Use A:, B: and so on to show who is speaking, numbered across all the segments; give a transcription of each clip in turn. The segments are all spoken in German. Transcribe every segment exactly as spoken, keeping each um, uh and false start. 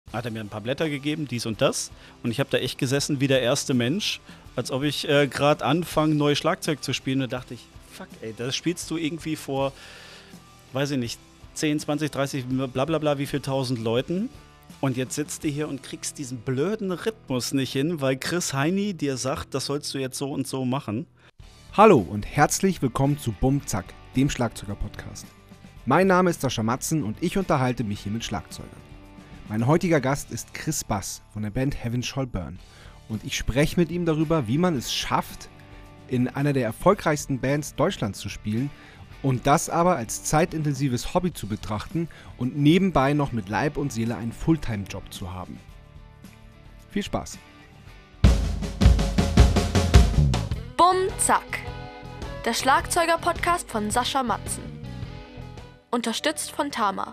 A: Hat er mir ein paar Blätter gegeben, dies und das. Und ich habe da echt gesessen wie der erste Mensch, als ob ich äh, gerade anfange, neues Schlagzeug zu spielen. Und da dachte ich, fuck, ey, das spielst du irgendwie vor, weiß ich nicht, zehn, zwanzig, dreißig, bla bla bla, wie viel tausend Leuten. Und jetzt sitzt du hier und kriegst diesen blöden Rhythmus nicht hin, weil Chris Heini dir sagt, das sollst du jetzt so und so machen.
B: Hallo und herzlich willkommen zu Bum Zack, dem Schlagzeuger-Podcast. Mein Name ist Sascha Matzen und ich unterhalte mich hier mit Schlagzeugern. Mein heutiger Gast ist Chris Bass von der Band Heaven Shall Burn und ich spreche mit ihm darüber, wie man es schafft, in einer der erfolgreichsten Bands Deutschlands zu spielen und das aber als zeitintensives Hobby zu betrachten und nebenbei noch mit Leib und Seele einen Fulltime-Job zu haben. Viel Spaß!
C: Bum Zack, der Schlagzeuger-Podcast von Sascha Matzen. Unterstützt von Tama.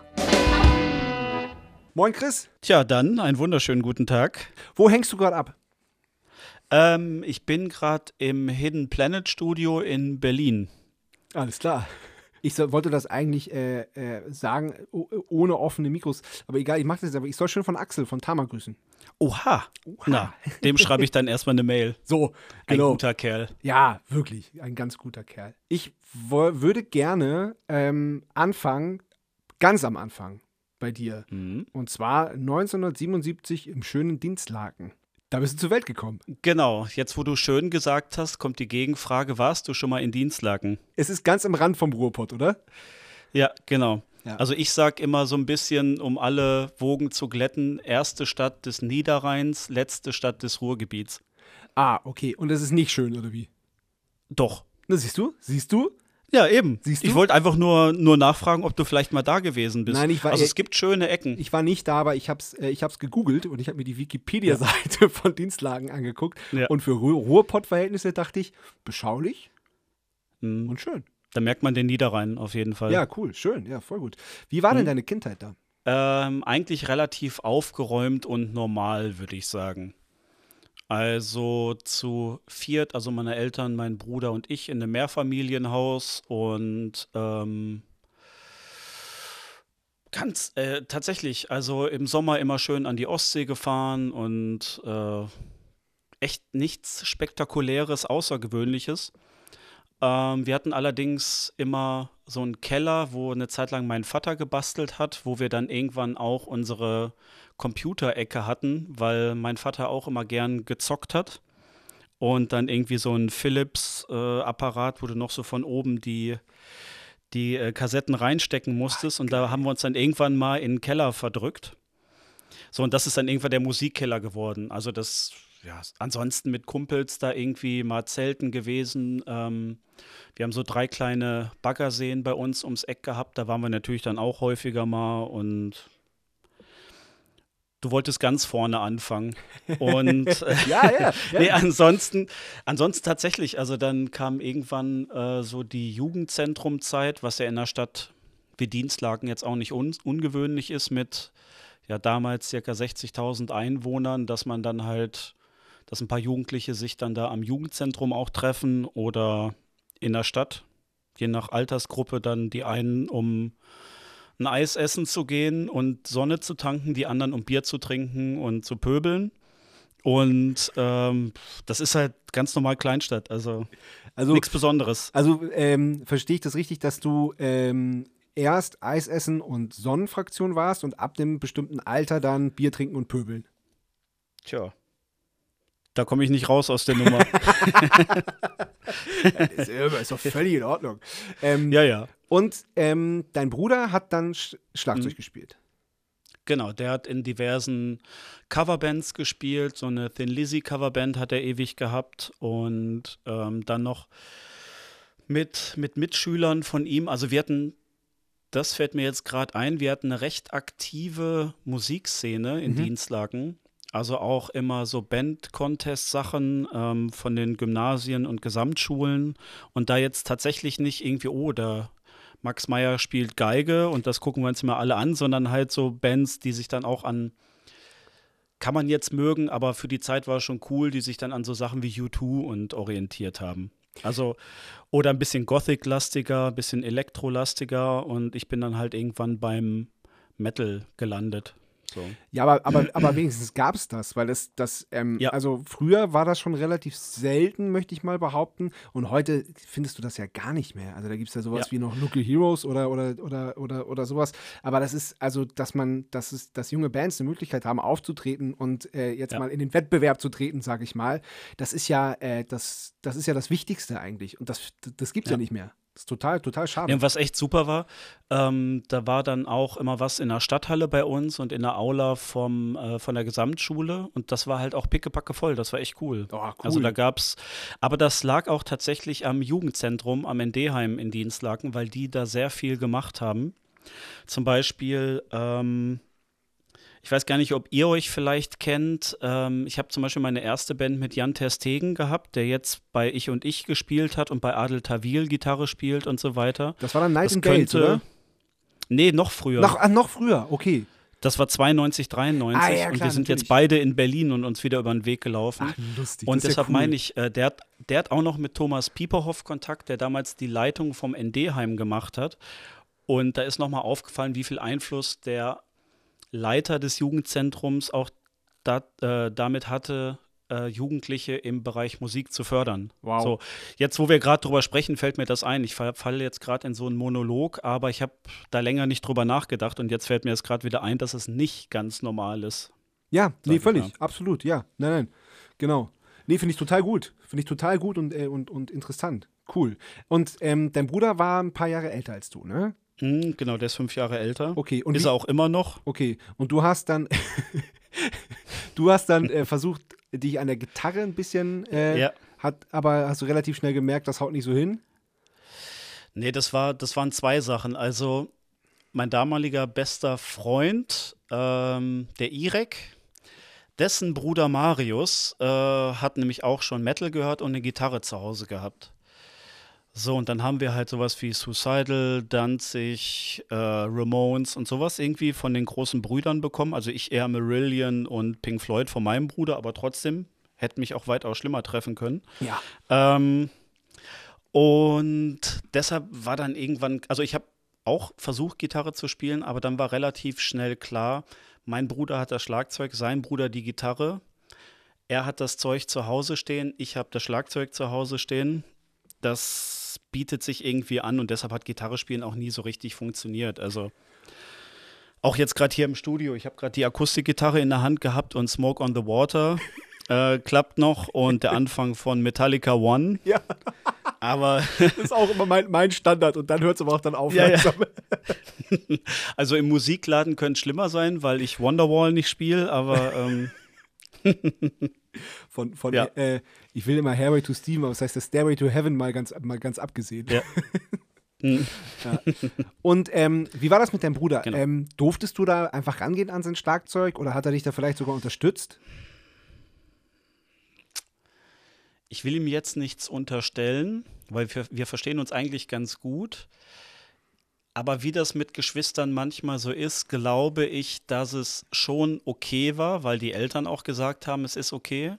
B: Moin Chris!
A: Tja, dann einen wunderschönen guten Tag.
B: Wo hängst du gerade ab?
A: Ähm, ich bin gerade im Hidden Planet Studio in Berlin.
B: Alles klar. Ich so, wollte das eigentlich äh, äh, sagen, oh, ohne offene Mikros. Aber egal, ich mache das jetzt. Aber ich soll schön von Axel von Tama grüßen.
A: Oha.
B: Oha.
A: Na, dem schreibe ich dann erstmal eine Mail.
B: So,
A: Ein
B: genau.
A: guter Kerl.
B: Ja, wirklich. Ein ganz guter Kerl. Ich wo, würde gerne ähm, anfangen, ganz am Anfang bei dir.
A: Mhm.
B: Und zwar neunzehnhundertsiebenundsiebzig im schönen Dinslaken. Da bist du zur Welt gekommen.
A: Genau, jetzt wo du schön gesagt hast, kommt die Gegenfrage, warst du schon mal in Dinslaken?
B: Es ist ganz am Rand vom Ruhrpott, oder?
A: Ja, genau.
B: Ja.
A: Also ich sag immer so ein bisschen, um alle Wogen zu glätten, erste Stadt des Niederrheins, letzte Stadt des Ruhrgebiets.
B: Ah, okay. Und das ist nicht schön, oder wie?
A: Doch.
B: Na, siehst du? Siehst du?
A: Ja, eben.
B: Siehst du?
A: Ich wollte einfach nur, nur nachfragen, ob du vielleicht mal da gewesen bist.
B: Nein, ich war-
A: Also es gibt schöne Ecken.
B: Ich war nicht da, aber ich hab's, äh, ich hab's gegoogelt und ich habe mir die Wikipedia-Seite von Dinslaken angeguckt.
A: Ja.
B: Und für Ruhr- Ruhrpott-Verhältnisse dachte ich, beschaulich
A: Mhm.
B: und schön.
A: Da merkt man den Niederrhein auf jeden Fall.
B: Ja, cool, schön, ja, voll gut. Wie war denn
A: Mhm.
B: deine Kindheit da?
A: Ähm, eigentlich relativ aufgeräumt und normal, würde ich sagen. Also zu viert, also meine Eltern, mein Bruder und ich in einem Mehrfamilienhaus und ähm, ganz äh, tatsächlich, also im Sommer immer schön an die Ostsee gefahren und äh, echt nichts Spektakuläres, Außergewöhnliches. Ähm, wir hatten allerdings immer so einen Keller, wo eine Zeit lang mein Vater gebastelt hat, wo wir dann irgendwann auch unsere Computerecke hatten, weil mein Vater auch immer gern gezockt hat. Und dann irgendwie so ein Philips-Apparat, wo du noch so von oben die, die äh, Kassetten reinstecken musstest. Und da haben wir uns dann irgendwann mal in den Keller verdrückt. So, und das ist dann irgendwann der Musikkeller geworden. Also das, ja, ansonsten mit Kumpels da irgendwie mal zelten gewesen. Ähm, wir haben so drei kleine Baggerseen bei uns ums Eck gehabt. Da waren wir natürlich dann auch häufiger mal und du wolltest ganz vorne anfangen. Und äh,
B: Ja, ja. ja.
A: nee, ansonsten, ansonsten tatsächlich, also dann kam irgendwann äh, so die Jugendzentrumzeit, was ja in einer Stadt wie Dinslaken jetzt auch nicht un ungewöhnlich ist, mit ja damals circa sechzigtausend Einwohnern, dass man dann halt, dass ein paar Jugendliche sich dann da am Jugendzentrum auch treffen oder in der Stadt, je nach Altersgruppe dann die einen, um ein Eis essen zu gehen und Sonne zu tanken, die anderen um Bier zu trinken und zu pöbeln. Und ähm, das ist halt ganz normal Kleinstadt, also,
B: Also,
A: nichts Besonderes.
B: also ähm, verstehe ich das richtig, dass du ähm, erst Eis essen und Sonnenfraktion warst und ab dem bestimmten Alter dann Bier trinken und pöbeln?
A: Tja, da komme ich nicht raus aus der Nummer.
B: ist, ist doch völlig in Ordnung. Ähm,
A: Ja, ja.
B: Und ähm, dein Bruder hat dann Sch Schlagzeug
A: Mhm.
B: gespielt.
A: Genau, der hat in diversen Coverbands gespielt. So eine Thin Lizzy Coverband hat er ewig gehabt. Und ähm, dann noch mit, mit Mitschülern von ihm. Also wir hatten, das fällt mir jetzt gerade ein, wir hatten eine recht aktive Musikszene in
B: Mhm.
A: Dinslaken. Also auch immer so Band-Contest-Sachen ähm, von den Gymnasien und Gesamtschulen. Und da jetzt tatsächlich nicht irgendwie, oh, da Max Meyer spielt Geige und das gucken wir uns mal alle an, sondern halt so Bands, die sich dann auch an, kann man jetzt mögen, aber für die Zeit war es schon cool, die sich dann an so Sachen wie U zwei und orientiert haben. Also, oder ein bisschen Gothic-lastiger, ein bisschen Elektro-lastiger und ich bin dann halt irgendwann beim Metal gelandet. So.
B: Ja, aber, aber, aber wenigstens gab es das, weil das, das ähm,
A: Ja.
B: also früher war das schon relativ selten, möchte ich mal behaupten. Und heute findest du das ja gar nicht mehr. Also da gibt es ja sowas
A: Ja.
B: wie noch Local Heroes oder, oder, oder, oder, oder sowas. Aber das ist, also, dass man, dass es, dass junge Bands eine Möglichkeit haben, aufzutreten und äh, jetzt
A: Ja.
B: mal in den Wettbewerb zu treten, sage ich mal, das ist ja, äh, das, das ist ja das Wichtigste eigentlich. Und das, das gibt es ja.
A: Ja.
B: nicht mehr. Das ist total, total schade.
A: Ja, und was echt super war, ähm, da war dann auch immer was in der Stadthalle bei uns und in der Aula vom, äh, von der Gesamtschule und das war halt auch pickepacke voll, das war echt cool.
B: Oh, cool.
A: Also da gab's, aber das lag auch tatsächlich am Jugendzentrum, am N D-Heim in Dienstlaken, weil die da sehr viel gemacht haben. Zum Beispiel, ähm, ich weiß gar nicht, ob ihr euch vielleicht kennt. Ähm, ich habe zum Beispiel meine erste Band mit Jan Terstegen gehabt, der jetzt bei Ich und Ich gespielt hat und bei Adel Tawil Gitarre spielt und so weiter.
B: Das war dann
A: Das
B: Nightingales,
A: könnte,
B: oder?
A: Nee, noch früher.
B: Noch, ah, noch früher, okay.
A: Das war zweiundneunzig, dreiundneunzig
B: Ah, ja,
A: und
B: klar,
A: wir sind
B: natürlich.
A: jetzt beide in Berlin und uns wieder über den Weg gelaufen.
B: Ach, lustig.
A: Und
B: das ist
A: deshalb
B: ja cool.
A: meine ich, äh, der, hat, der hat auch noch mit Thomas Pieperhoff Kontakt, der damals die Leitung vom N D-Heim gemacht hat. Und da ist nochmal aufgefallen, wie viel Einfluss der Leiter des Jugendzentrums auch da, äh, damit hatte, äh, Jugendliche im Bereich Musik zu fördern.
B: Wow.
A: So, jetzt, wo wir gerade drüber sprechen, fällt mir das ein. Ich fall- falle jetzt gerade in so einen Monolog, aber ich habe da länger nicht drüber nachgedacht und jetzt fällt mir es gerade wieder ein, dass es nicht ganz normal ist.
B: Ja, nee,
A: ich
B: völlig,
A: mal.
B: absolut, ja. Nein, nein, genau. Nee, finde ich total gut. Finde ich total gut und, äh, und, und interessant. Cool. Und ähm, dein Bruder war ein paar Jahre älter als du, ne?
A: Hm, genau, der ist fünf Jahre älter.
B: Okay, und
A: ist
B: wie-
A: er auch immer noch.
B: Okay, und du hast dann, du hast dann äh, versucht, dich an der Gitarre ein bisschen, äh,
A: Ja.
B: hat, aber hast du relativ schnell gemerkt, das haut nicht so hin?
A: Nee, das war, das waren zwei Sachen. Also mein damaliger bester Freund, ähm, der Irek, dessen Bruder Marius äh, hat nämlich auch schon Metal gehört und eine Gitarre zu Hause gehabt. So, und dann haben wir halt sowas wie Suicidal, Danzig, äh, Ramones und sowas irgendwie von den großen Brüdern bekommen. Also ich eher Marillion und Pink Floyd von meinem Bruder, aber trotzdem hätte mich auch weitaus schlimmer treffen können.
B: Ja.
A: Ähm, und deshalb war dann irgendwann, also ich habe auch versucht, Gitarre zu spielen, aber dann war relativ schnell klar, mein Bruder hat das Schlagzeug, sein Bruder die Gitarre. Er hat das Zeug zu Hause stehen, ich habe das Schlagzeug zu Hause stehen. Das bietet sich irgendwie an und deshalb hat Gitarre spielen auch nie so richtig funktioniert. Also auch jetzt gerade hier im Studio, ich habe gerade die Akustikgitarre in der Hand gehabt und Smoke on the Water äh, klappt noch und der Anfang von Metallica One.
B: Ja,
A: Aber
B: das ist auch immer mein, mein Standard und dann hört es aber auch dann auf.
A: Ja, ja.
B: langsam.
A: also im Musikladen könnte es schlimmer sein, weil ich Wonderwall nicht spiele, aber ähm,
B: Von, von
A: Ja.
B: äh, ich will immer Hairway to Steam, aber das heißt der Stairway to Heaven mal ganz, mal ganz abgesehen.
A: ja. Hm.
B: Und ähm, wie war das mit deinem Bruder?
A: Genau.
B: Ähm, durftest du da einfach rangehen an sein Schlagzeug oder hat er dich da vielleicht sogar unterstützt?
A: Ich will ihm jetzt nichts unterstellen, weil wir, wir verstehen uns eigentlich ganz gut. Aber wie das mit Geschwistern manchmal so ist, glaube ich, dass es schon okay war, weil die Eltern auch gesagt haben, es ist okay.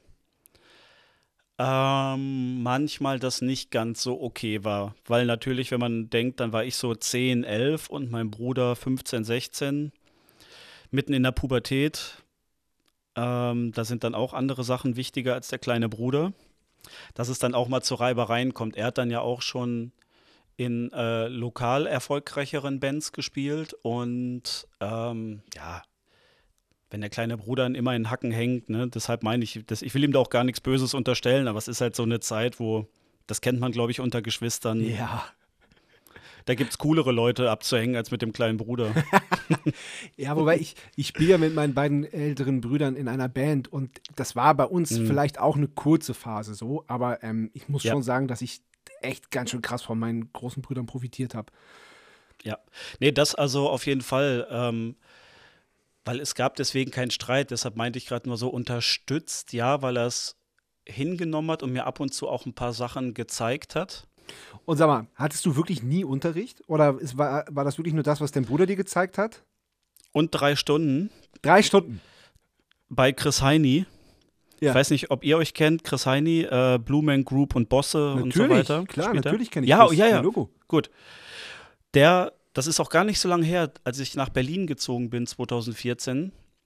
A: Ähm, manchmal das nicht ganz so okay war. Weil natürlich, wenn man denkt, dann war ich so zehn, elf und mein Bruder fünfzehn, sechzehn, mitten in der Pubertät. Ähm, da sind dann auch andere Sachen wichtiger als der kleine Bruder. Dass es dann auch mal zu Reibereien kommt. Er hat dann ja auch schon in äh, lokal erfolgreicheren Bands gespielt und ähm, ja, wenn der kleine Bruder dann immer in Hacken hängt, ne, deshalb meine ich, das, ich will ihm da auch gar nichts Böses unterstellen, aber es ist halt so eine Zeit, wo, das kennt man, glaube ich, unter Geschwistern,
B: Ja.
A: da gibt es coolere Leute abzuhängen als mit dem kleinen Bruder.
B: Ja, wobei ich, ich spiele ja mit meinen beiden älteren Brüdern in einer Band und das war bei uns
A: Mhm.
B: vielleicht auch eine kurze Phase so, aber ähm, ich muss
A: Ja.
B: schon sagen, dass ich echt ganz schön krass von meinen großen Brüdern profitiert habe.
A: Ja, nee, das also auf jeden Fall, ähm, weil es gab deswegen keinen Streit, deshalb meinte ich gerade nur so unterstützt, ja, weil er es hingenommen hat und mir ab und zu auch ein paar Sachen gezeigt hat.
B: Und sag mal, hattest du wirklich nie Unterricht oder es war, war das wirklich nur das, was dein Bruder dir gezeigt hat?
A: Und drei Stunden
B: Drei Stunden.
A: bei Chris Heini.
B: Ja.
A: Ich weiß nicht, ob ihr euch kennt, Chris Heini, äh, Blue Man Group und Bosse und so
B: Natürlich,
A: weiter.
B: klar,
A: spielt er.
B: natürlich kenne ich
A: Ja,
B: das.
A: ja, ja.
B: Logo.
A: Gut. Der, das ist auch gar nicht so lange her, als ich nach Berlin gezogen bin, zwanzig vierzehn.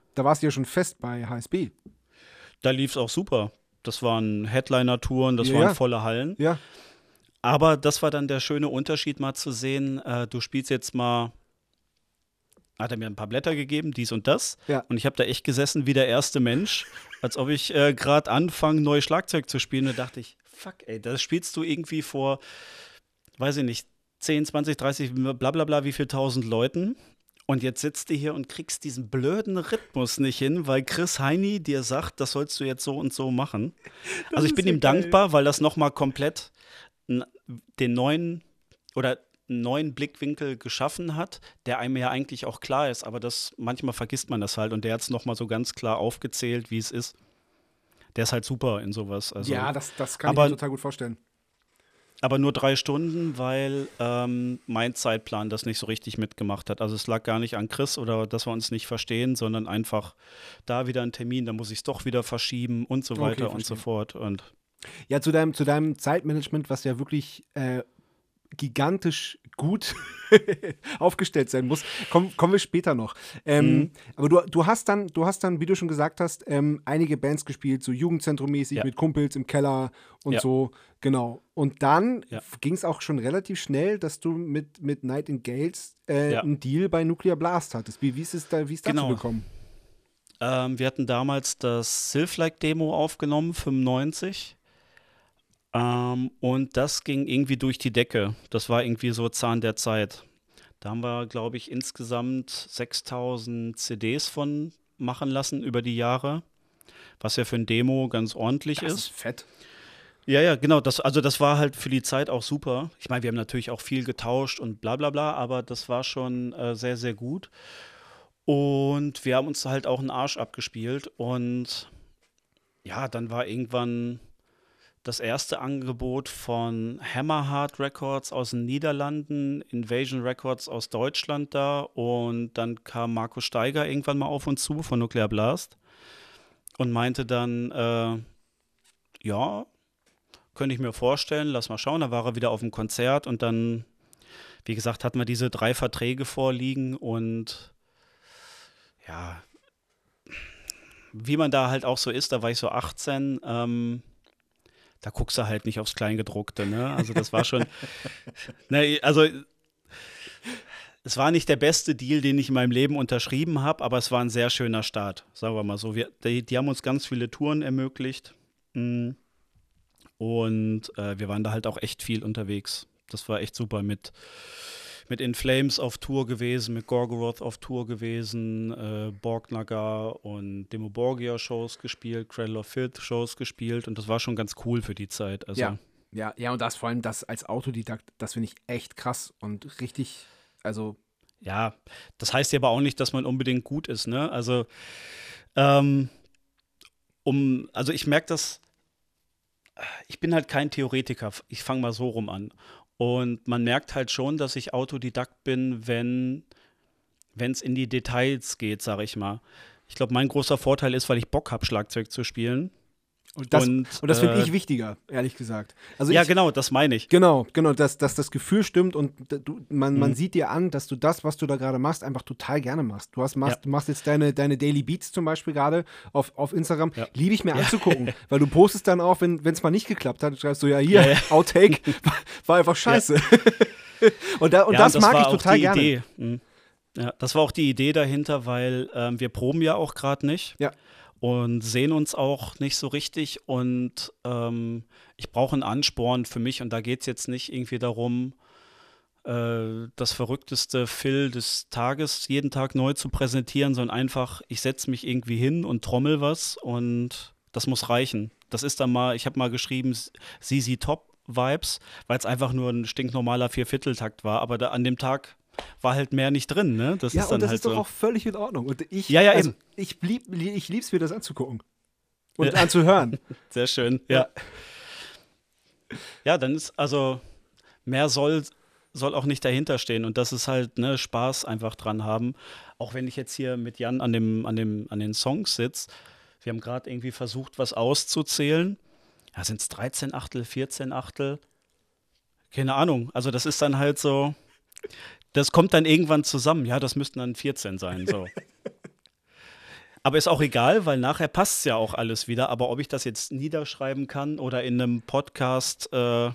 B: da warst du ja schon fest bei H S B.
A: Da lief es auch super. Das waren Headliner-Touren, das
B: Ja,
A: waren
B: ja.
A: volle Hallen.
B: Ja.
A: Aber das war dann der schöne Unterschied, mal zu sehen, äh, du spielst jetzt mal, hat er mir ein paar Blätter gegeben, dies und das.
B: Ja.
A: Und ich habe da echt gesessen wie der erste Mensch, als ob ich äh, gerade anfange, neues Schlagzeug zu spielen. Da dachte ich, fuck, ey, das spielst du irgendwie vor, weiß ich nicht, zehn, zwanzig, dreißig, bla bla bla, wie viel tausend Leuten. Und jetzt sitzt du hier und kriegst diesen blöden Rhythmus nicht hin, weil Chris Heini dir sagt, das sollst du jetzt so und so machen.
B: Das
A: Also ich
B: ist
A: bin
B: ja
A: ihm
B: geil.
A: dankbar, weil das nochmal komplett n- den neuen oder einen neuen Blickwinkel geschaffen hat, der einem ja eigentlich auch klar ist, aber das manchmal vergisst man das halt und der hat es nochmal so ganz klar aufgezählt, wie es ist. Der ist halt super in sowas. Also,
B: ja, das, das kann
A: aber-
B: ich mir total gut vorstellen.
A: aber nur drei Stunden, weil ähm, mein Zeitplan das nicht so richtig mitgemacht hat. Also es lag gar nicht an Chris oder dass wir uns nicht verstehen, sondern einfach da wieder ein Termin, da muss ich es doch wieder verschieben und so
B: Okay,
A: weiter und so
B: verstehe.
A: fort. Und
B: Ja, zu deinem, zu deinem Zeitmanagement, was ja wirklich äh, gigantisch gut aufgestellt sein muss, komm, kommen wir später noch. Ähm,
A: Mhm.
B: Aber du, du hast dann, du hast dann, wie du schon gesagt hast, ähm, einige Bands gespielt, so Jugendzentrum-mäßig
A: Ja.
B: mit Kumpels im Keller und
A: Ja.
B: so, genau. Und dann
A: Ja.
B: ging es auch schon relativ schnell, dass du mit, mit Nightingales äh,
A: Ja.
B: einen Deal bei Nuclear Blast hattest. Wie, wie ist es da, wie ist dazu
A: Genau.
B: gekommen?
A: Ähm, wir hatten damals das Sylph-Like-Demo aufgenommen, fünfundneunzig. Ähm, und das ging irgendwie durch die Decke. Das war irgendwie so Zahn der Zeit. Da haben wir, glaube ich, insgesamt sechstausend C Ds von machen lassen über die Jahre, was ja für ein Demo ganz ordentlich
B: Das
A: ist.
B: ist fett.
A: Ja, ja, genau. Das, also das war halt für die Zeit auch super. Ich meine, wir haben natürlich auch viel getauscht und bla bla bla, aber das war schon äh, sehr, sehr gut. Und wir haben uns halt auch einen Arsch abgespielt. Und ja, dann war irgendwann das erste Angebot von Hammerheart Records aus den Niederlanden, Invasion Records aus Deutschland da. Und dann kam Marco Steiger irgendwann mal auf uns zu von Nuclear Blast und meinte dann, äh, ja, könnte ich mir vorstellen, lass mal schauen. Da war er wieder auf dem Konzert und dann, wie gesagt, hatten wir diese drei Verträge vorliegen und ja, wie man da halt auch so ist, da war ich so achtzehn, ähm, da guckst du halt nicht aufs Kleingedruckte, ne? Also das war schon, ne, also es war nicht der beste Deal, den ich in meinem Leben unterschrieben habe, aber es war ein sehr schöner Start, sagen wir mal so. Wir, die, die haben uns ganz viele Touren ermöglicht. Mm. Und äh, wir waren da halt auch echt viel unterwegs. Das war echt super mit, mit In Flames auf Tour gewesen, mit Gorgoroth auf Tour gewesen, äh, Borgnagar und Demo Borgia Shows gespielt, Cradle of Filth Shows gespielt und das war schon ganz cool für die Zeit. Also,
B: Ja. Ja, ja, und das vor allem das als Autodidakt, das finde ich echt krass und richtig, also
A: ja, das heißt ja aber auch nicht, dass man unbedingt gut ist, ne? Also, ähm, um, also ich merke das, ich bin halt kein Theoretiker, ich fange mal so rum an. Und man merkt halt schon, dass ich Autodidakt bin, wenn es in die Details geht, sage ich mal. Ich glaube, mein großer Vorteil ist, weil ich Bock habe, Schlagzeug zu spielen.
B: und das, und,
A: Und,
B: das finde
A: äh,
B: ich wichtiger, ehrlich gesagt. Also
A: Ja,
B: ich,
A: genau, das meine ich.
B: Genau, genau, dass, dass das Gefühl stimmt und du, man, man
A: Mhm.
B: sieht dir an, dass du das, was du da gerade machst, einfach total gerne machst. Du hast, machst,
A: Ja.
B: du machst jetzt deine, deine Daily Beats zum Beispiel gerade auf, auf Instagram.
A: Ja.
B: Liebe ich mir anzugucken, weil du postest dann auch, wenn es mal nicht geklappt hat, schreibst du ja hier,
A: Ja, ja.
B: Outtake, war, war einfach scheiße. und da, und
A: Ja,
B: das, mag
A: war
B: ich
A: auch
B: total
A: die
B: gerne.
A: Idee. Mhm. Ja, das war auch die Idee dahinter, weil ähm, wir proben ja auch gerade nicht.
B: Ja.
A: Und sehen uns auch nicht so richtig. Und ähm, ich brauche einen Ansporn für mich. Und da geht es jetzt nicht irgendwie darum, äh, das verrückteste Fill des Tages jeden Tag neu zu präsentieren, sondern einfach, ich setze mich irgendwie hin und trommel was und das muss reichen. Das ist dann mal, ich habe mal geschrieben, Z Z Top Vibes, weil es einfach nur ein stinknormaler Viervierteltakt war. Aber da, an dem Tag war halt mehr nicht drin, ne? Das
B: Ja,
A: ist dann
B: und das
A: halt
B: ist doch
A: so.
B: auch völlig in Ordnung. Und ich,
A: Ja, ja,
B: also,
A: eben.
B: ich, lieb, ich lieb's mir, das anzugucken und
A: Ja.
B: anzuhören.
A: Sehr schön, ja. Ja, dann ist, also, mehr soll, soll auch nicht dahinter stehen. Und das ist halt, ne, Spaß einfach dran haben. Auch wenn ich jetzt hier mit Jan an, dem, an, dem, an den Songs sitze. Wir haben gerade irgendwie versucht, was auszuzählen. Ja, sind es dreizehn Achtel, vierzehn Achtel? Keine Ahnung. Also, das ist dann halt so, das kommt dann irgendwann zusammen. Ja, das müssten dann vierzehn sein, so. Aber ist auch egal, weil nachher passt es ja auch alles wieder. Aber ob ich das jetzt niederschreiben kann oder in einem Podcast äh,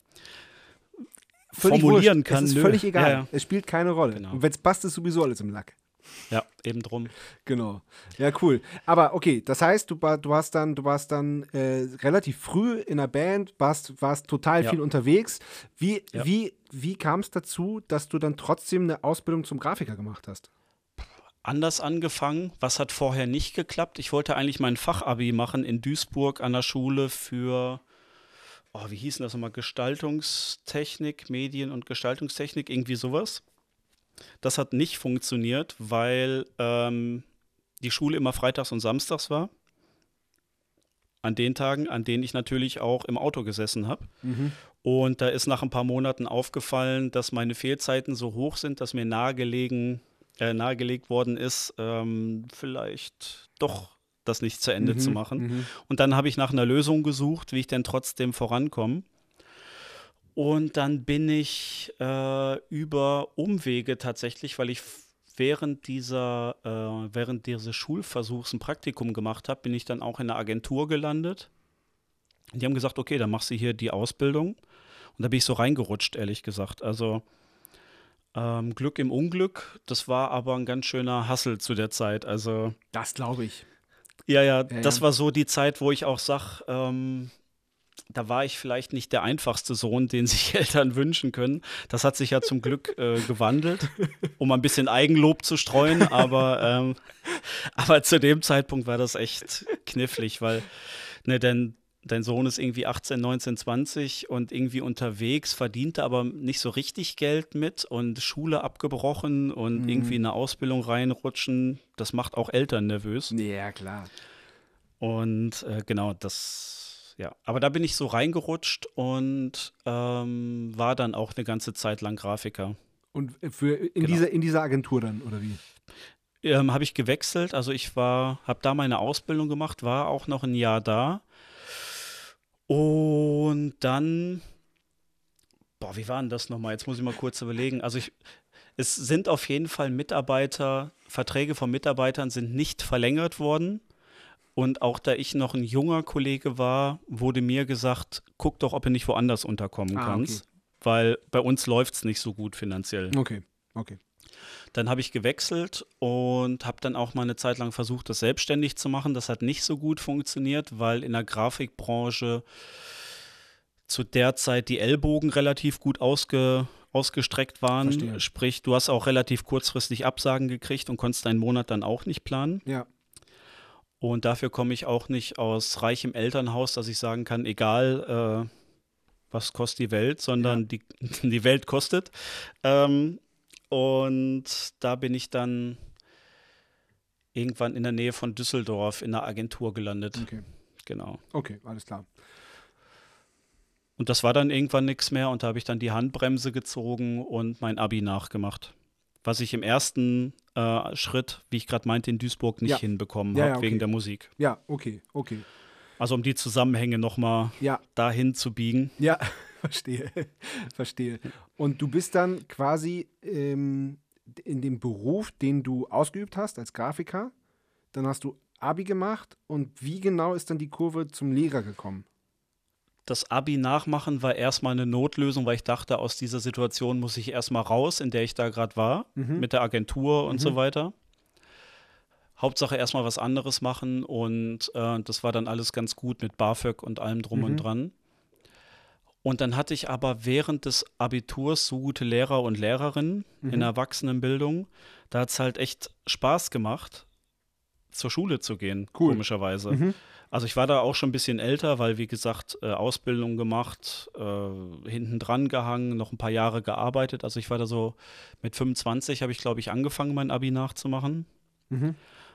B: Völlig
A: formulieren
B: wurscht.
A: kann.
B: Es ist
A: nö.
B: völlig egal.
A: Ja, ja.
B: Es spielt keine Rolle.
A: Genau.
B: Und wenn es passt, ist sowieso alles im Lack.
A: Ja, eben drum.
B: Genau. Ja, cool. Aber okay, das heißt, du, war- du warst dann, du warst dann äh, relativ früh in der Band, warst, warst total
A: Ja.
B: viel unterwegs. Wie,
A: Ja.
B: wie, wie kam es dazu, dass du dann trotzdem eine Ausbildung zum Grafiker gemacht hast?
A: Anders angefangen. Was hat vorher nicht geklappt? Ich wollte eigentlich mein Fachabi machen in Duisburg an der Schule für, oh, wie hieß denn das nochmal? Gestaltungstechnik, Medien- und Gestaltungstechnik, irgendwie sowas. Das hat nicht funktioniert, weil ähm, die Schule immer freitags und samstags war. An den Tagen, an denen ich natürlich auch im Auto gesessen habe. Und da ist nach ein paar Monaten aufgefallen, dass meine Fehlzeiten so hoch sind, dass mir nahegelegen, äh, nahegelegt worden ist, ähm, vielleicht doch das nicht zu Ende zu machen. Und dann habe ich nach einer Lösung gesucht, wie ich denn trotzdem vorankomme. Und dann bin ich äh, über Umwege tatsächlich, weil ich f- während dieser, äh, während dieses Schulversuchs ein Praktikum gemacht habe, bin ich dann auch in einer Agentur gelandet. Und die haben gesagt, okay, dann machst du hier die Ausbildung. Und da bin ich so reingerutscht, ehrlich gesagt. Also ähm, Glück im Unglück, das war aber ein ganz schöner Hassel zu der Zeit. Also
B: Das glaube ich.
A: ja, ja,
B: Ja,
A: das
B: ja.
A: war so die Zeit, wo ich auch sag, ähm, da war ich vielleicht nicht der einfachste Sohn, den sich Eltern wünschen können. Das hat sich ja zum Glück äh, gewandelt, um ein bisschen Eigenlob zu streuen, aber, ähm, aber zu dem Zeitpunkt war das echt knifflig, weil ne, dein, dein Sohn ist irgendwie achtzehn, neunzehn, zwanzig und irgendwie unterwegs, verdiente aber nicht so richtig Geld mit und Schule abgebrochen und irgendwie in eine Ausbildung reinrutschen, das macht auch Eltern nervös.
B: Ja, klar.
A: Und äh, genau, das, ja. Aber da bin ich so reingerutscht und ähm, war dann auch eine ganze Zeit lang Grafiker.
B: Und für in,
A: Genau.
B: dieser, in dieser Agentur dann, oder wie?
A: Ähm, habe ich gewechselt, also ich war, habe da meine Ausbildung gemacht, war auch noch ein Jahr da. Und dann, boah, wie war denn das nochmal? Jetzt muss ich mal kurz überlegen. Also ich, es sind auf jeden Fall Mitarbeiter, Verträge von Mitarbeitern sind nicht verlängert worden. Und auch da ich noch ein junger Kollege war, wurde mir gesagt, guck doch, ob du nicht woanders unterkommen
B: Ah,
A: kannst.
B: okay.
A: Weil bei uns läuft es nicht so gut finanziell.
B: Okay, okay.
A: Dann habe ich gewechselt und habe dann auch mal eine Zeit lang versucht, das selbstständig zu machen. Das hat nicht so gut funktioniert, weil in der Grafikbranche zu der Zeit die Ellbogen relativ gut ausge, ausgestreckt waren.
B: Verstehe.
A: Sprich, du hast auch relativ kurzfristig Absagen gekriegt und konntest deinen Monat dann auch nicht planen.
B: Ja.
A: Und dafür komme ich auch nicht aus reichem Elternhaus, dass ich sagen kann, egal, äh, was kostet die Welt, sondern
B: Ja.
A: die, die Welt kostet. Ähm, und da bin ich dann irgendwann in der Nähe von Düsseldorf in einer Agentur gelandet.
B: Okay.
A: Genau.
B: Okay, alles klar.
A: Und das war dann irgendwann nichts mehr und da habe ich dann die Handbremse gezogen und mein Abi nachgemacht. Was ich im ersten äh, Schritt, wie ich gerade meinte, in Duisburg nicht
B: Ja.
A: hinbekommen
B: Ja,
A: habe,
B: ja, okay.
A: wegen der Musik.
B: Ja, okay, okay.
A: Also um die Zusammenhänge nochmal
B: Ja,
A: dahin zu biegen.
B: ja, verstehe. Verstehe. Und du bist dann quasi ähm, in dem Beruf, den du ausgeübt hast als Grafiker, dann hast du Abi gemacht und wie genau ist dann die Kurve zum Lehrer gekommen?
A: Das Abi nachmachen war erstmal eine Notlösung, weil ich dachte, aus dieser Situation muss ich erstmal raus, in der ich da gerade war,
B: Mhm.
A: mit der Agentur und
B: Mhm.
A: so weiter. Hauptsache erstmal was anderes machen und äh, das war dann alles ganz gut mit BAföG und allem drum
B: Mhm.
A: und dran. Und dann hatte ich aber während des Abiturs so gute Lehrer und Lehrerinnen
B: Mhm.
A: in der Erwachsenenbildung, da hat es halt echt Spaß gemacht, zur Schule zu gehen,
B: Cool.
A: komischerweise.
B: Mhm.
A: Also ich war da auch schon ein bisschen älter, weil wie gesagt, äh, Ausbildung gemacht, äh, hinten dran gehangen, noch ein paar Jahre gearbeitet. Also ich war da so mit fünfundzwanzig habe ich, glaube ich, angefangen, mein Abi nachzumachen.
B: Mhm.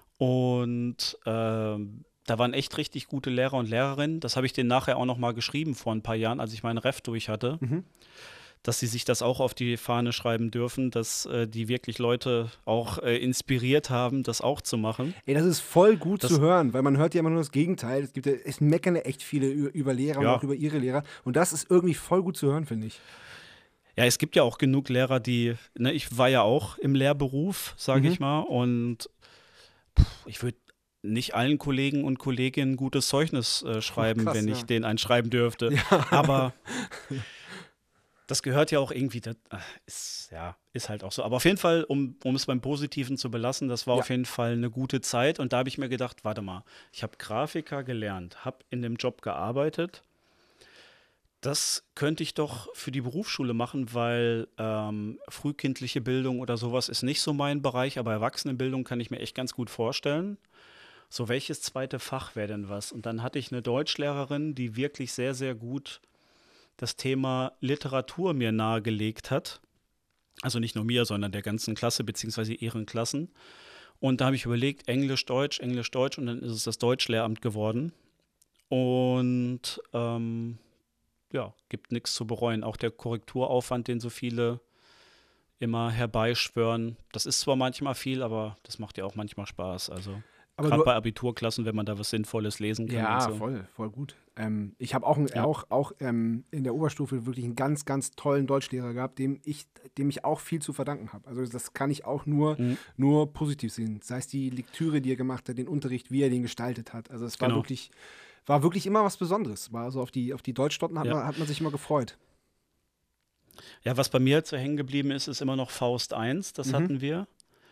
A: Und ähm, da waren echt richtig gute Lehrer und Lehrerinnen. Das habe ich denen nachher auch noch mal geschrieben vor ein paar Jahren, als ich meinen Ref durch hatte,
B: Mhm.
A: dass sie sich das auch auf die Fahne schreiben dürfen, dass äh, die wirklich Leute auch äh, inspiriert haben, das auch zu machen.
B: Ey, das ist voll gut
A: Das-
B: zu hören, weil man hört ja immer nur das Gegenteil. Es gibt ja, es meckern ja echt viele über, über Lehrer und
A: Ja.
B: auch über ihre Lehrer. Und das ist irgendwie voll gut zu hören, finde ich.
A: Ja, es gibt ja auch genug Lehrer, die, ne, ich war ja auch im Lehrberuf, sage
B: Mhm.
A: ich mal, und pff, ich würde nicht allen Kollegen und Kolleginnen ein gutes Zeugnis äh, schreiben,
B: krass,
A: wenn
B: ja.
A: ich denen eins schreiben dürfte.
B: Ja.
A: Aber das gehört ja auch irgendwie, das ist, ja, ist halt auch so. Aber auf jeden Fall, um, um es beim Positiven zu belassen, das war
B: Ja.
A: auf jeden Fall eine gute Zeit. Und da habe ich mir gedacht, warte mal, ich habe Grafiker gelernt, habe in dem Job gearbeitet. Das könnte ich doch für die Berufsschule machen, weil ähm, frühkindliche Bildung oder sowas ist nicht so mein Bereich, aber Erwachsenenbildung kann ich mir echt ganz gut vorstellen. So, welches zweite Fach wäre denn was? Und dann hatte ich eine Deutschlehrerin, die wirklich sehr, sehr gut das Thema Literatur mir nahegelegt hat. Also nicht nur mir, sondern der ganzen Klasse beziehungsweise ihren Klassen. Und da habe ich überlegt, Englisch, Deutsch, Englisch, Deutsch und dann ist es das Deutschlehramt geworden. Und ähm, ja, gibt nichts zu bereuen. Auch der Korrekturaufwand, den so viele immer herbeischwören, das ist zwar manchmal viel, aber das macht ja auch manchmal Spaß. Also
B: Aber
A: gerade
B: du-
A: bei Abiturklassen, wenn man da was Sinnvolles lesen kann.
B: Ja,
A: und so.
B: voll, voll gut. Ähm, ich habe auch, ein,
A: Ja.
B: auch, auch ähm, in der Oberstufe wirklich einen ganz, ganz tollen Deutschlehrer gehabt, dem ich, dem ich auch viel zu verdanken habe. Also das kann ich auch nur,
A: Mhm.
B: nur positiv sehen. Sei es die Lektüre, die er gemacht hat, den Unterricht, wie er den gestaltet hat. Also es war
A: Genau.
B: wirklich, war wirklich immer was Besonderes. War also auf die, auf die Deutschstunden hat,
A: Ja.
B: man, hat man sich immer gefreut.
A: Ja, was bei mir halt so hängen geblieben ist, ist immer noch Faust eins, das
B: Mhm.
A: hatten wir.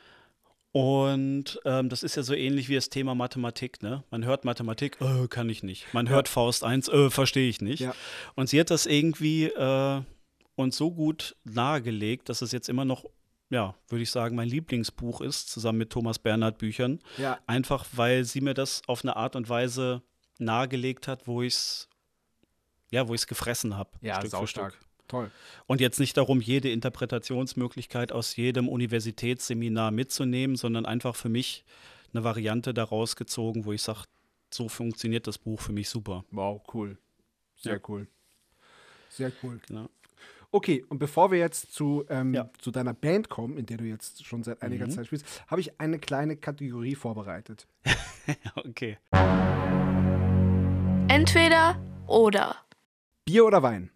A: Und ähm, das ist ja so ähnlich wie das Thema Mathematik, ne? Man hört Mathematik, äh, kann ich nicht. Man hört Faust eins, äh, verstehe ich nicht.
B: Ja.
A: Und sie hat das irgendwie äh, uns so gut nahegelegt, dass es jetzt immer noch, ja, würde ich sagen, mein Lieblingsbuch ist, zusammen mit Thomas Bernhard Büchern.
B: Ja,
A: Einfach, weil sie mir das auf eine Art und Weise nahegelegt hat, wo ich es, ja, wo ich es gefressen habe.
B: ja,
A: Stück für
B: saustark.
A: Stück.
B: Toll.
A: Und jetzt nicht darum, jede Interpretationsmöglichkeit aus jedem Universitätsseminar mitzunehmen, sondern einfach für mich eine Variante daraus gezogen, wo ich sage, so funktioniert das Buch für mich super.
B: Wow, cool. Sehr
A: Ja.
B: cool. Sehr cool.
A: Genau.
B: Okay, und bevor wir jetzt zu, ähm,
A: Ja.
B: zu deiner Band kommen, in der du jetzt schon seit einiger
A: Mhm.
B: Zeit spielst, habe ich eine kleine Kategorie vorbereitet.
A: Okay.
C: Entweder oder.
B: Bier oder Wein?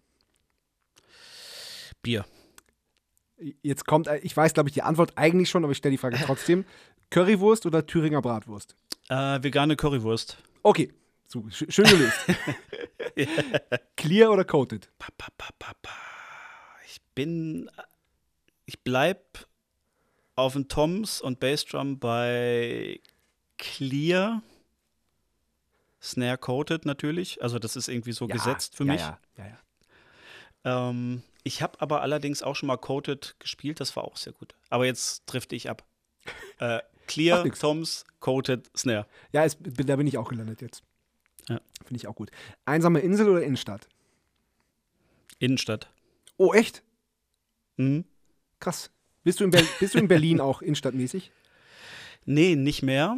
A: Bier.
B: Jetzt kommt, äh, ich weiß, glaube ich, die Antwort eigentlich schon, aber ich stelle die Frage trotzdem. Currywurst oder Thüringer Bratwurst?
A: Äh, vegane Currywurst.
B: Okay, so, sch schön gelöst. Clear oder coated?
A: Pa, pa, pa, pa, pa. Ich bin, ich bleib auf dem Toms und Bassdrum bei Clear. Snare coated natürlich. Also das ist irgendwie so gesetzt für
B: ja,
A: mich.
B: Ja, ja, ja.
A: Ähm, ich habe aber allerdings auch schon mal Coated gespielt, das war auch sehr gut. Aber jetzt drifte ich ab. Äh, Clear,
B: Macht nix.
A: Toms, Coated, Snare.
B: Ja, es, da bin ich auch gelandet jetzt.
A: Ja.
B: Finde ich auch gut. Einsame Insel oder Innenstadt?
A: Innenstadt.
B: Oh, echt?
A: Mhm.
B: Krass. Bist du in, Ber bist du in Berlin auch innenstadtmäßig?
A: Nee, nicht mehr.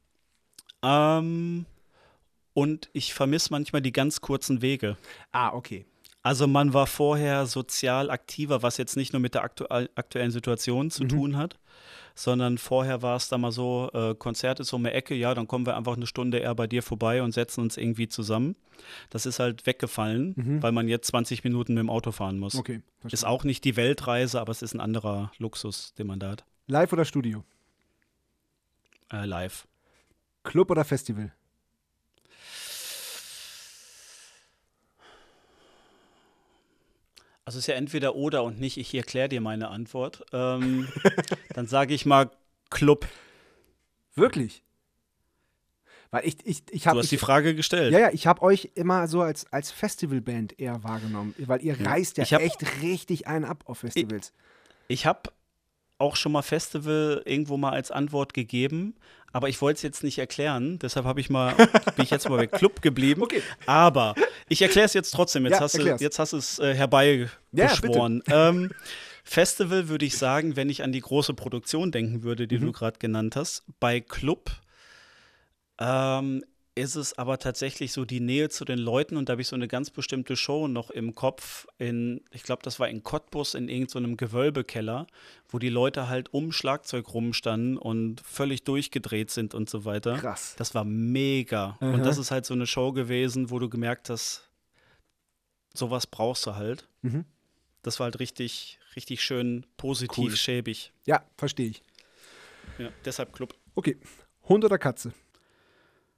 A: Ähm, und ich vermisse manchmal die ganz kurzen Wege.
B: Ah, okay.
A: Also man war vorher sozial aktiver, was jetzt nicht nur mit der aktuell, aktuellen Situation zu
B: Mhm.
A: tun hat, sondern vorher war es da mal so, äh, Konzert ist um die Ecke, ja, dann kommen wir einfach eine Stunde eher bei dir vorbei und setzen uns irgendwie zusammen. Das ist halt weggefallen,
B: Mhm.
A: weil man jetzt zwanzig Minuten mit dem Auto fahren muss.
B: Okay. verstehe.
A: Ist auch nicht die Weltreise, aber es ist ein anderer Luxus, den man da hat.
B: Live oder Studio?
A: Äh, live.
B: Club oder Festival?
A: Also es ist ja entweder oder und nicht, ich erkläre dir meine Antwort. Ähm, dann sage ich mal Club.
B: Wirklich? Weil ich, ich, ich habe.
A: Du hast die Frage gestellt.
B: Ja, ja, ich habe euch immer so als, als Festivalband eher wahrgenommen, weil ihr
A: Ja.
B: reißt ja
A: Ich hab-
B: echt richtig einen ab auf Festivals.
A: Ich habe auch schon mal Festival irgendwo mal als Antwort gegeben, aber ich wollte es jetzt nicht erklären, deshalb habe ich mal, bin ich jetzt mal bei Club geblieben.
B: Okay.
A: Aber ich erkläre es jetzt trotzdem. Jetzt
B: Ja,
A: hast du,
B: erklär's.
A: jetzt hast du es äh, herbeigeschworen. ähm, Festival würde ich sagen, wenn ich an die große Produktion denken würde, die
B: Mhm.
A: du gerade genannt hast. Bei Club ähm, ist es aber tatsächlich so die Nähe zu den Leuten und da habe ich so eine ganz bestimmte Show noch im Kopf in, ich glaube, das war in Cottbus in irgendeinem Gewölbekeller, wo die Leute halt um Schlagzeug rumstanden und völlig durchgedreht sind und so weiter.
B: Krass.
A: Das war mega.
B: Aha.
A: Und das ist halt so eine Show gewesen, wo du gemerkt hast, sowas brauchst du halt.
B: Mhm.
A: Das war halt richtig, richtig schön positiv,
B: Cool.
A: schäbig.
B: Ja, verstehe ich.
A: Ja, deshalb Club.
B: Okay. Hund oder Katze?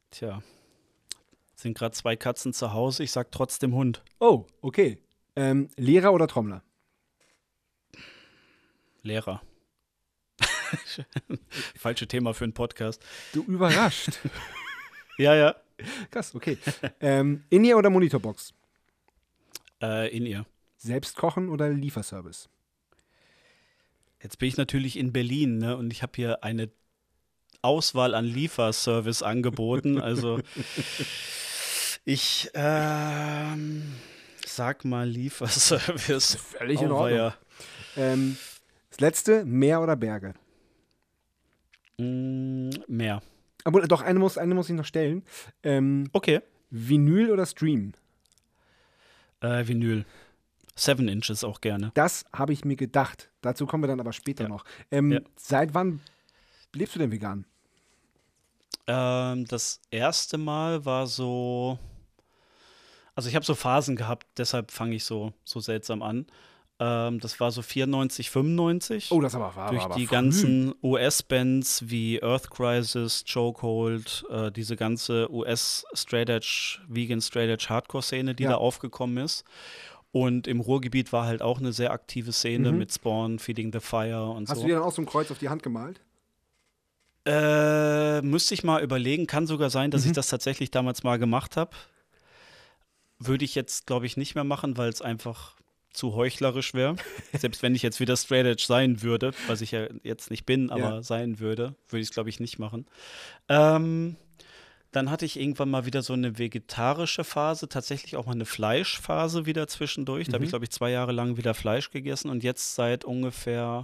A: Tja, sind gerade zwei Katzen zu Hause, ich sag trotzdem Hund.
B: Oh, okay. Ähm, Lehrer oder Trommler?
A: Lehrer. Falsche Thema für einen Podcast.
B: Du überrascht.
A: Ja, ja.
B: Krass, okay. Ähm, In-Ear oder Monitorbox?
A: Äh, in ihr.
B: Selbst kochen oder Lieferservice?
A: Jetzt bin ich natürlich in Berlin, ne? Und ich habe hier eine Auswahl an Lieferservice angeboten. Also ich ähm, sag mal Lieferservice.
B: Völlig in
A: Oh,
B: Ordnung.
A: weia.
B: Ähm, das letzte, Meer oder Berge?
A: Mm, mehr.
B: Aber doch, eine muss, eine muss ich noch stellen. Ähm,
A: Okay.
B: Vinyl oder Stream?
A: Äh, Vinyl. Seven Inches auch gerne.
B: Das habe ich mir gedacht. Dazu kommen wir dann aber später
A: Ja.
B: noch. Ähm,
A: Ja.
B: Seit wann lebst du denn vegan?
A: Ähm, das erste Mal war so, also ich habe so Phasen gehabt, deshalb fange ich so, so seltsam an. Ähm, das war so vierundneunzig, fünfundneunzig.
B: Oh, das aber war
A: Durch
B: aber
A: die
B: früh.
A: ganzen U S-Bands wie Earth Crisis, Chokehold, äh, diese ganze U S Straight Edge, Vegan Straight Edge Hardcore-Szene, die
B: Ja.
A: da aufgekommen ist. Und im Ruhrgebiet war halt auch eine sehr aktive Szene
B: Mhm.
A: mit Spawn, Feeding the Fire und
B: Hast
A: so.
B: du dir dann auch so ein Kreuz auf die Hand gemalt?
A: Äh, müsste ich mal überlegen. Kann sogar sein, dass
B: Mhm.
A: ich das tatsächlich damals mal gemacht habe. Würde ich jetzt, glaube ich, nicht mehr machen, weil es einfach zu heuchlerisch wäre. Selbst wenn ich jetzt wieder Straight Edge sein würde, was ich ja jetzt nicht bin, aber
B: Ja.
A: sein würde, würde ich es, glaube ich, nicht machen. Ähm, dann hatte ich irgendwann mal wieder so eine vegetarische Phase, tatsächlich auch mal eine Fleischphase wieder zwischendurch. Da habe ich,
B: Mhm.
A: glaube ich, zwei Jahre lang wieder Fleisch gegessen und jetzt seit ungefähr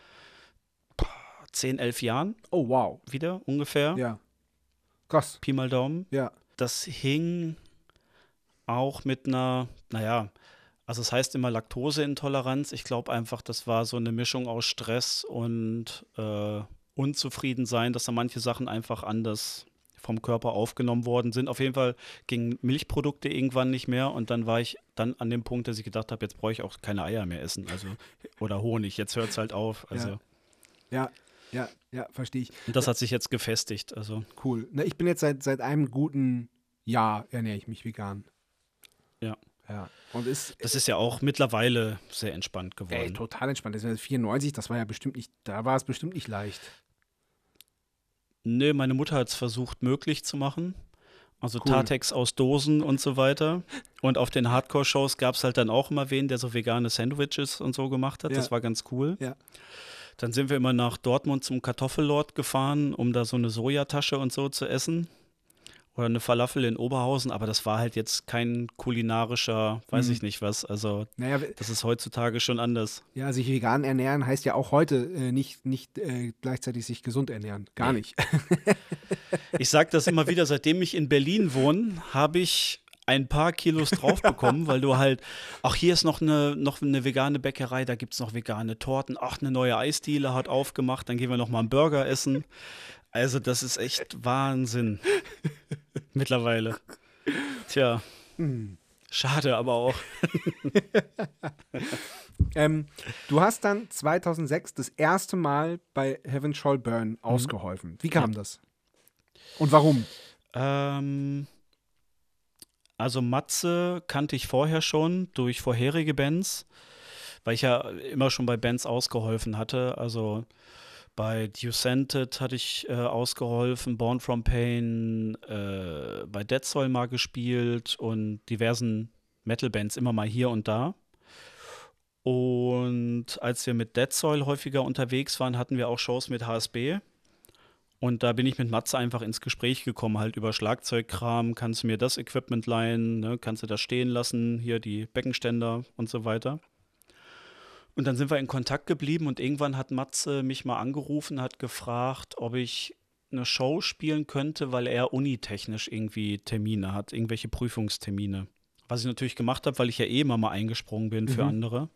A: zehn, elf Jahren
B: Oh, wow.
A: wieder ungefähr.
B: Ja. Krass.
A: Pi mal Daumen.
B: Ja.
A: Das hing auch mit einer, naja, also es heißt immer Laktoseintoleranz. Ich glaube einfach, das war so eine Mischung aus Stress und äh, Unzufriedensein, dass da manche Sachen einfach anders vom Körper aufgenommen worden sind. Auf jeden Fall gingen Milchprodukte irgendwann nicht mehr und dann war ich dann an dem Punkt, dass ich gedacht habe, jetzt brauche ich auch keine Eier mehr essen, also oder Honig. Jetzt hört es halt auf. Also
B: Ja. Ja, ja, ja, verstehe ich.
A: und das hat sich jetzt gefestigt. Also
B: Cool. Na, ich bin jetzt seit, seit einem guten Jahr ernähre ich mich vegan.
A: ja,
B: Ja. Und ist
A: das ist ja auch mittlerweile sehr entspannt
B: ey,
A: geworden.
B: total entspannt. Das ist vierundneunzig, das war ja bestimmt nicht, da war es bestimmt nicht leicht.
A: Nee, meine Mutter hat es versucht, möglich zu machen. Also
B: Cool.
A: Tatex aus Dosen und so weiter. Und auf den Hardcore-Shows gab es halt dann auch immer wen, der so vegane Sandwiches und so gemacht hat.
B: Ja.
A: Das war ganz cool.
B: Ja.
A: Dann sind wir immer nach Dortmund zum Kartoffellord gefahren, um da so eine Sojatasche und so zu essen. Oder eine Falafel in Oberhausen. Aber das war halt jetzt kein kulinarischer, weiß
B: Mhm.
A: ich nicht was. Also
B: Naja, w-
A: das ist heutzutage schon anders.
B: ja, sich vegan ernähren heißt ja auch heute äh, nicht, nicht äh, gleichzeitig sich gesund ernähren. Gar
A: Nee.
B: nicht.
A: Ich sage das immer wieder, seitdem ich in Berlin wohne, habe ich ein paar Kilos drauf bekommen, weil du halt, ach, hier ist noch eine, noch eine vegane Bäckerei, da gibt es noch vegane Torten, ach, eine neue Eisdiele hat aufgemacht, dann gehen wir noch mal einen Burger essen. Also das ist echt Wahnsinn mittlerweile. Tja,
B: Hm.
A: schade aber auch.
B: Ähm, du hast dann zweitausendsechs das erste Mal bei Heaven Shall Burn ausgeholfen. Wie kam das? Und warum?
A: Ähm, also Matze kannte ich vorher schon durch vorherige Bands, weil ich ja immer schon bei Bands ausgeholfen hatte. Also bei Decented hatte ich äh, ausgeholfen, Born from Pain, äh, bei Dead Soul mal gespielt und diversen Metal-Bands immer mal hier und da. Und als wir mit Dead Soil häufiger unterwegs waren, hatten wir auch Shows mit H S B. Und da bin ich mit Matze einfach ins Gespräch gekommen, halt über Schlagzeugkram, kannst du mir das Equipment leihen, ne? Kannst du das stehen lassen, hier die Beckenständer und so weiter. Und dann sind wir in Kontakt geblieben und irgendwann hat Matze mich mal angerufen, hat gefragt, ob ich eine Show spielen könnte, weil er unitechnisch irgendwie Termine hat, irgendwelche Prüfungstermine. Was ich natürlich gemacht habe, weil ich ja eh immer mal eingesprungen bin für
B: Mhm.
A: andere.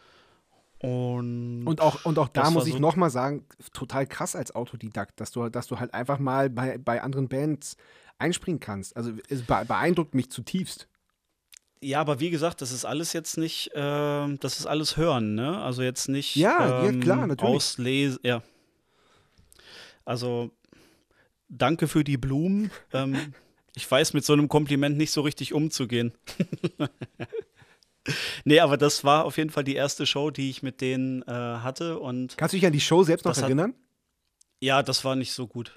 A: Und,
B: Und auch, und auch da
A: das
B: muss
A: war
B: ich
A: so-
B: nochmal sagen, total krass als Autodidakt, dass du, dass du halt einfach mal bei, bei anderen Bands einspringen kannst. Also es be- beeindruckt mich zutiefst.
A: Ja, aber wie gesagt, das ist alles jetzt nicht, ähm, das ist alles Hören, ne? Also jetzt nicht
B: Ja, ja,
A: ähm,
B: klar, natürlich.
A: auslesen, ja. Also danke für die Blumen. Ähm, ich weiß mit so einem Kompliment nicht so richtig umzugehen. Nee, aber das war auf jeden Fall die erste Show, die ich mit denen äh, hatte. Und
B: Kannst du dich an die Show selbst noch
A: das hat-
B: erinnern?
A: ja, das war nicht so gut.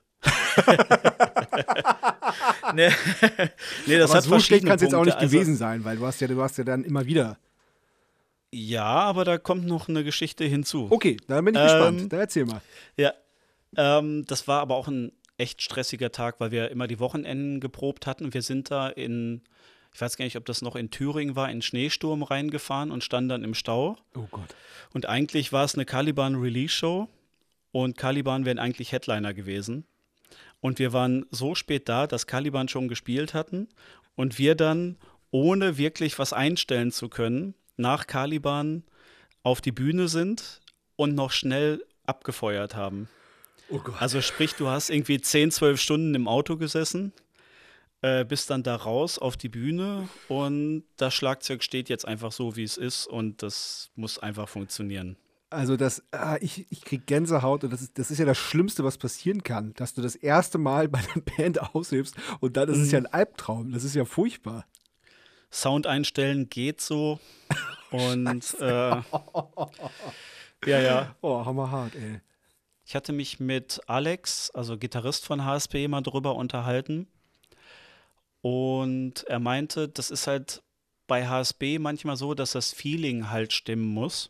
A: nee, nee, das
B: Aber
A: hat
B: so schlecht
A: verschiedene
B: kann es jetzt auch nicht
A: Punkte. Also,
B: gewesen sein, weil du hast ja, du hast ja dann immer wieder.
A: ja, aber da kommt noch eine Geschichte hinzu.
B: Okay, dann bin ich
A: Ähm,
B: gespannt. Dann erzähl mal.
A: Ja, ähm, das war aber auch ein echt stressiger Tag, weil wir immer die Wochenenden geprobt hatten. Wir sind da in, ich weiß gar nicht, ob das noch in Thüringen war, in Schneesturm reingefahren und standen dann im Stau.
B: Oh Gott.
A: Und eigentlich war es eine Caliban-Release-Show und Caliban wären eigentlich Headliner gewesen. Und wir waren so spät da, dass Caliban schon gespielt hatten und wir dann, ohne wirklich was einstellen zu können, nach Caliban auf die Bühne sind und noch schnell abgefeuert haben.
B: Oh Gott.
A: Also sprich, du hast irgendwie zehn, zwölf Stunden im Auto gesessen, äh, bist dann da raus auf die Bühne und das Schlagzeug steht jetzt einfach so, wie es ist und das muss einfach funktionieren.
B: Also das, ah, ich, ich krieg Gänsehaut und das ist, das ist ja das Schlimmste, was passieren kann, dass du das erste Mal bei einer Band aushilfst und dann ist es ja ein Albtraum. Das ist ja furchtbar.
A: Sound einstellen geht so und äh, ja, ja.
B: Oh, hammerhart, ey.
A: Ich hatte mich mit Alex, also Gitarrist von H S P, mal drüber unterhalten. Und er meinte, das ist halt bei H S B manchmal so, dass das Feeling halt stimmen muss.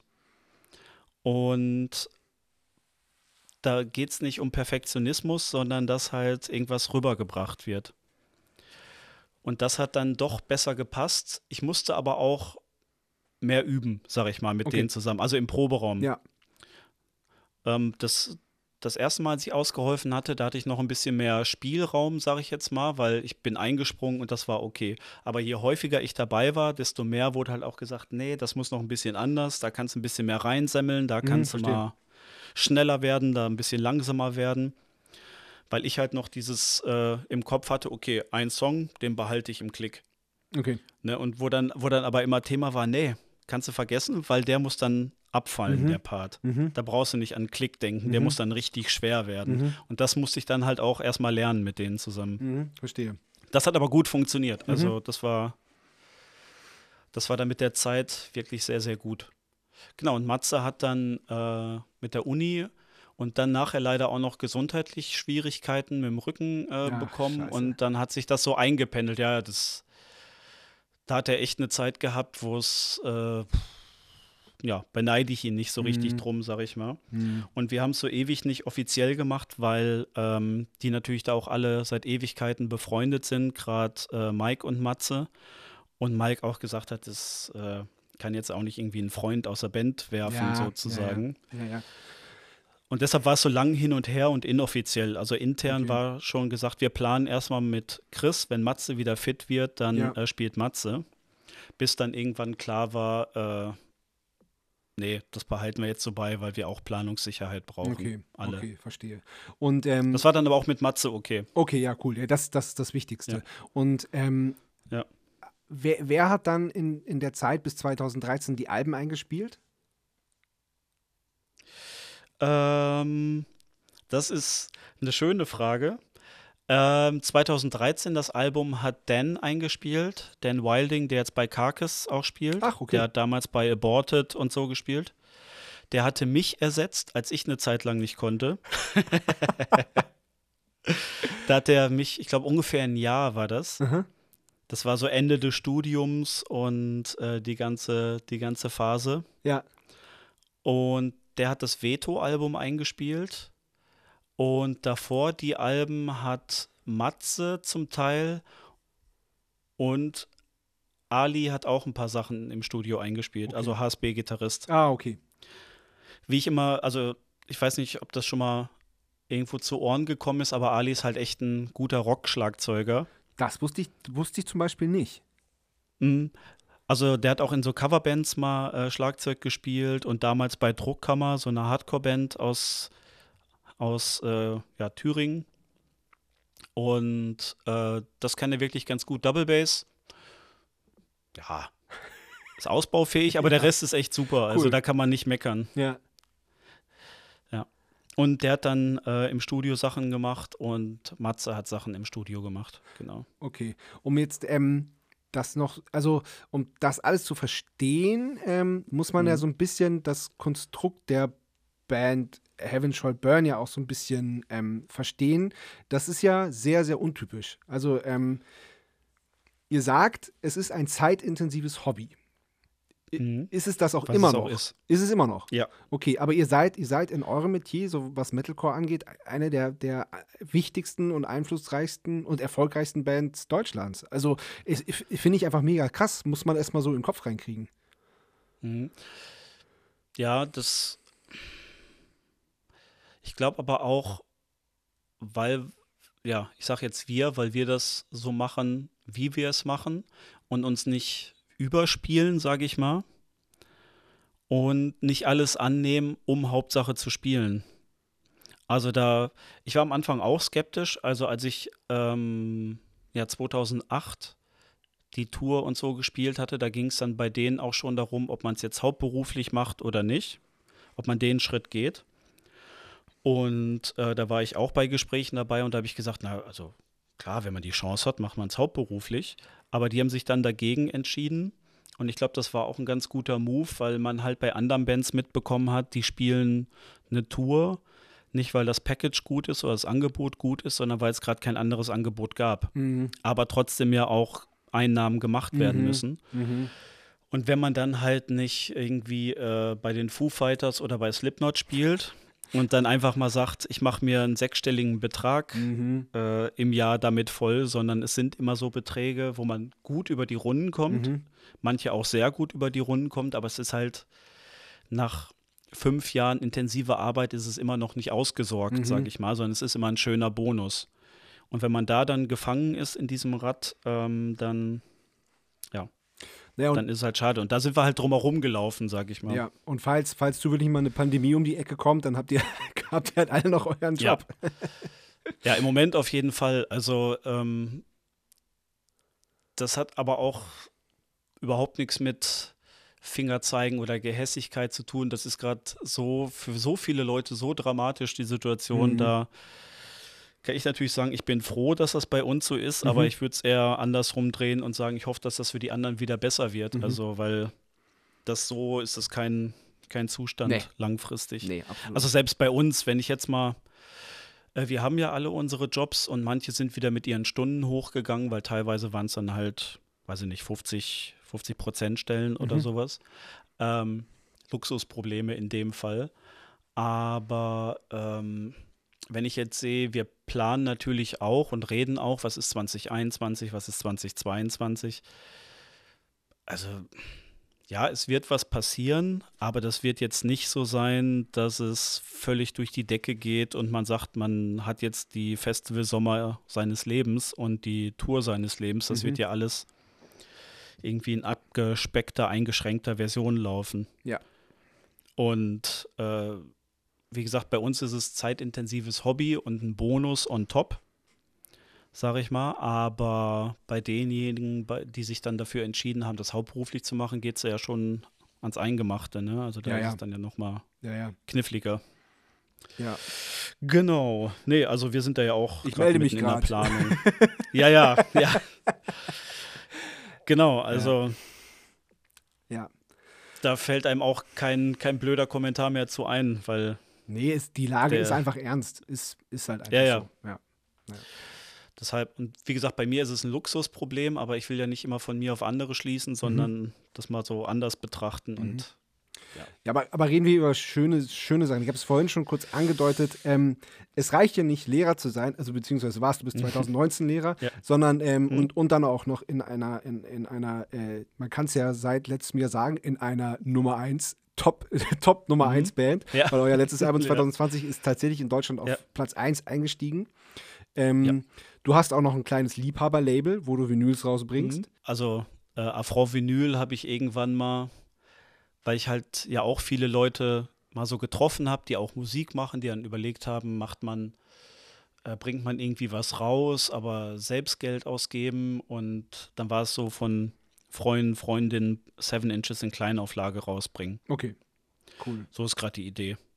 A: Und da geht es nicht um Perfektionismus, sondern dass halt irgendwas rübergebracht wird. Und das hat dann doch besser gepasst. Ich musste aber auch mehr üben, sag ich mal, mit
B: Okay.
A: denen zusammen. Also im Proberaum.
B: Ja.
A: Ähm, das, das erste Mal, als ich ausgeholfen hatte, da hatte ich noch ein bisschen mehr Spielraum, sage ich jetzt mal, weil ich bin eingesprungen und das war okay. Aber je häufiger ich dabei war, desto mehr wurde halt auch gesagt, nee, das muss noch ein bisschen anders, da kannst du ein bisschen mehr reinsemmeln, da
B: Mhm,
A: kannst du
B: verstehe.
A: mal schneller werden, da ein bisschen langsamer werden. Weil ich halt noch dieses äh, im Kopf hatte, okay, ein Song, den behalte ich im Klick.
B: Okay.
A: Ne? Und wo dann, wo dann aber immer Thema war, nee, kannst du vergessen, weil der muss dann abfallen,
B: Mhm.
A: der Part.
B: Mhm.
A: Da brauchst du nicht an Klick denken, der
B: Mhm.
A: muss dann richtig schwer werden.
B: Mhm.
A: Und das musste ich dann halt auch erstmal lernen mit denen zusammen.
B: Mhm. Verstehe.
A: Das hat aber gut funktioniert.
B: Mhm.
A: Also das war, das war dann mit der Zeit wirklich sehr, sehr gut. Genau, und Matze hat dann äh, mit der Uni und dann nachher leider auch noch gesundheitlich Schwierigkeiten mit dem Rücken äh,
B: Ach,
A: bekommen.
B: scheiße.
A: Und dann hat sich das so eingependelt. Ja, das, da hat er echt eine Zeit gehabt, wo es, äh, ja, beneide ich ihn nicht so richtig
B: Mhm.
A: drum, sag ich mal.
B: Mhm.
A: Und wir haben es so ewig nicht offiziell gemacht, weil ähm, die natürlich da auch alle seit Ewigkeiten befreundet sind, gerade äh, Mike und Matze. Und Mike auch gesagt hat, das äh, kann jetzt auch nicht irgendwie einen Freund aus der Band werfen,
B: Ja,
A: sozusagen.
B: Ja, ja. ja.
A: Und deshalb war es so lang hin und her und inoffiziell. Also intern
B: Okay.
A: war schon gesagt, wir planen erstmal mit Chris, wenn Matze wieder fit wird, dann
B: Ja.
A: äh, spielt Matze. Bis dann irgendwann klar war, äh, nee, das behalten wir jetzt so bei, weil wir auch Planungssicherheit brauchen.
B: Okay,
A: alle.
B: okay, verstehe. Und ähm,
A: Das war dann aber auch mit Matze okay.
B: okay, ja, cool. Ja, das, das ist das Wichtigste.
A: Ja.
B: Und ähm,
A: Ja.
B: wer, wer hat dann in, in der Zeit bis zweitausenddreizehn die Alben eingespielt?
A: Ähm, das ist eine schöne Frage. Ähm, zweitausenddreizehn das Album hat Dan eingespielt, Dan Wilding, der jetzt bei Carcass auch spielt.
B: Ach, okay.
A: Der hat damals bei Aborted und so gespielt. Der hatte mich ersetzt, als ich eine Zeit lang nicht konnte. Da hat er mich, ich glaube ungefähr ein Jahr war das.
B: Aha.
A: Das war so Ende des Studiums und äh, die ganze, die ganze Phase.
B: Ja.
A: Und der hat das Veto-Album eingespielt. Und davor die Alben hat Matze zum Teil und Ali hat auch ein paar Sachen im Studio eingespielt,
B: Okay.
A: also H S B-Gitarrist.
B: Ah, okay.
A: Wie ich immer, also ich weiß nicht, ob das schon mal irgendwo zu Ohren gekommen ist, aber Ali ist halt echt ein guter Rock-Schlagzeuger.
B: Das wusste ich, wusste ich zum Beispiel nicht.
A: Mhm. Also der hat auch in so Coverbands mal äh, Schlagzeug gespielt und damals bei Druckkammer, so eine Hardcore-Band aus, aus äh, ja, Thüringen. Und äh, das kann er wirklich ganz gut. Double Bass, ja, ist ausbaufähig, aber der Rest ist echt super. Also
B: Cool.
A: da kann man nicht meckern.
B: Ja.
A: Und der hat dann äh, im Studio Sachen gemacht und Matze hat Sachen im Studio gemacht, genau.
B: Okay. Um jetzt ähm, das noch, also um das alles zu verstehen, ähm, muss man ja
A: Mhm.
B: so ein bisschen das Konstrukt der Band Heaven Shall Burn ja auch so ein bisschen ähm, verstehen. Das ist ja sehr, sehr untypisch. Also ähm, ihr sagt, es ist ein zeitintensives Hobby. I-
A: Mhm.
B: Ist es das auch
A: Was
B: immer
A: es auch
B: noch?
A: ist.
B: Ist es immer noch?
A: Ja.
B: Okay, aber ihr seid, ihr seid in eurem Metier, so was Metalcore angeht, eine der, der wichtigsten und einflussreichsten und erfolgreichsten Bands Deutschlands. Also ich- ich- finde ich einfach mega krass, muss man erstmal so in den Kopf reinkriegen.
A: Mhm. Ja, das, ich glaube aber auch, weil, ja, ich sage jetzt wir, weil wir das so machen, wie wir es machen und uns nicht überspielen, sage ich mal, und nicht alles annehmen, um Hauptsache zu spielen. Also da, ich war am Anfang auch skeptisch, also als ich ähm, ja zweitausendacht die Tour und so gespielt hatte, da ging es dann bei denen auch schon darum, ob man es jetzt hauptberuflich macht oder nicht, ob man den Schritt geht. Und äh, da war ich auch bei Gesprächen dabei und da habe ich gesagt, na, also klar, wenn man die Chance hat, macht man es hauptberuflich. Aber die haben sich dann dagegen entschieden. Und ich glaube, das war auch ein ganz guter Move, weil man halt bei anderen Bands mitbekommen hat, die spielen eine Tour, nicht weil das Package gut ist oder das Angebot gut ist, sondern weil es gerade kein anderes Angebot gab.
B: Mhm.
A: Aber trotzdem ja auch Einnahmen gemacht werden
B: Mhm.
A: müssen.
B: Mhm.
A: Und wenn man dann halt nicht irgendwie äh, bei den Foo Fighters oder bei Slipknot spielt und dann einfach mal sagt, ich mache mir einen sechsstelligen Betrag
B: Mhm.
A: äh, im Jahr damit voll, sondern es sind immer so Beträge, wo man gut über die Runden kommt,
B: Mhm.
A: manche auch sehr gut über die Runden kommt, aber es ist halt nach fünf Jahren intensiver Arbeit ist es immer noch nicht ausgesorgt,
B: Mhm.
A: sage ich mal, sondern es ist immer ein schöner Bonus. Und wenn man da dann gefangen ist in diesem Rad, ähm, dann, ja,
B: Ja, und,
A: dann ist es halt schade. Und da sind wir halt drumherum gelaufen, sag ich mal.
B: ja, und falls, falls zufällig mal eine Pandemie um die Ecke kommt, dann habt ihr, habt ihr halt alle noch euren
A: Ja.
B: Job.
A: Ja, im Moment auf jeden Fall. Also, ähm, das hat aber auch überhaupt nichts mit Fingerzeigen oder Gehässigkeit zu tun. Das ist gerade so für so viele Leute so dramatisch, die Situation.
B: Mhm.
A: Da kann ich natürlich sagen, ich bin froh, dass das bei uns so ist,
B: Mhm.
A: aber ich würde es eher andersrum drehen und sagen, ich hoffe, dass das für die anderen wieder besser wird.
B: Mhm.
A: Also, weil das so ist es kein, kein Zustand
B: Nee.
A: langfristig.
B: Nee, absolut.
A: Also selbst bei uns, wenn ich jetzt mal, äh, wir haben ja alle unsere Jobs und manche sind wieder mit ihren Stunden hochgegangen, weil teilweise waren es dann halt, weiß ich nicht, fünfzig, fünfzig Prozent Stellen oder
B: Mhm.
A: sowas. Ähm, Luxusprobleme in dem Fall. Aber ähm, wenn ich jetzt sehe, wir planen natürlich auch und reden auch, was ist zwanzig einundzwanzig, was ist zwanzig zweiundzwanzig. Also ja, es wird was passieren, aber das wird jetzt nicht so sein, dass es völlig durch die Decke geht und man sagt, man hat jetzt die Festivalsommer seines Lebens und die Tour seines Lebens. Das
B: Mhm.
A: wird ja alles irgendwie in abgespeckter, eingeschränkter Version laufen.
B: Ja.
A: Und äh, wie gesagt, bei uns ist es zeitintensives Hobby und ein Bonus on top, sage ich mal. Aber bei denjenigen, bei- die sich dann dafür entschieden haben, das hauptberuflich zu machen, geht es ja schon ans Eingemachte. Ne? Also da
B: Ja,
A: ist
B: ja.
A: es dann ja noch mal
B: Ja, ja.
A: kniffliger.
B: Ja.
A: Genau. Nee, also wir sind da ja auch
B: Ich
A: grad
B: melde mich
A: mitten in der
B: grad.
A: Planung. Ja, ja, ja. Genau, also
B: Ja.
A: da fällt einem auch kein, kein blöder Kommentar mehr zu ein, weil
B: Nee, ist, die Lage
A: Der-
B: ist einfach ernst. Ist, ist halt einfach
A: Ja, ja.
B: so. Ja.
A: deshalb, und wie gesagt, bei mir ist es ein Luxusproblem, aber ich will ja nicht immer von mir auf andere schließen, sondern das mal so anders betrachten und
B: Ja, aber, aber reden wir über schöne, schöne Sachen. Ich habe es vorhin schon kurz angedeutet. Ähm, es reicht ja nicht, Lehrer zu sein, also beziehungsweise warst du bis zwanzig neunzehn Lehrer,
A: Ja.
B: sondern ähm,
A: Mhm.
B: und, und dann auch noch in einer, in, in einer, äh, man kann es ja seit letztem Jahr sagen, in einer Nummer eins, Top, Top Nummer
A: Mhm.
B: eins Band,
A: Ja.
B: weil euer letztes Album
A: Ja.
B: zwanzig zwanzig ist tatsächlich in Deutschland auf
A: Ja.
B: Platz eins eingestiegen. Ähm,
A: Ja.
B: Du hast auch noch ein kleines Liebhaber-Label, wo du Vinyls rausbringst.
A: Mhm. Also äh, Afro Vinyl habe ich irgendwann mal, weil ich halt ja auch viele Leute mal so getroffen habe, die auch Musik machen, die dann überlegt haben, macht man, äh, bringt man irgendwie was raus, aber selbst Geld ausgeben und dann war es so von Freunden, Freundinnen Seven Inches in Kleinauflage rausbringen.
B: Okay, cool.
A: So ist gerade die Idee.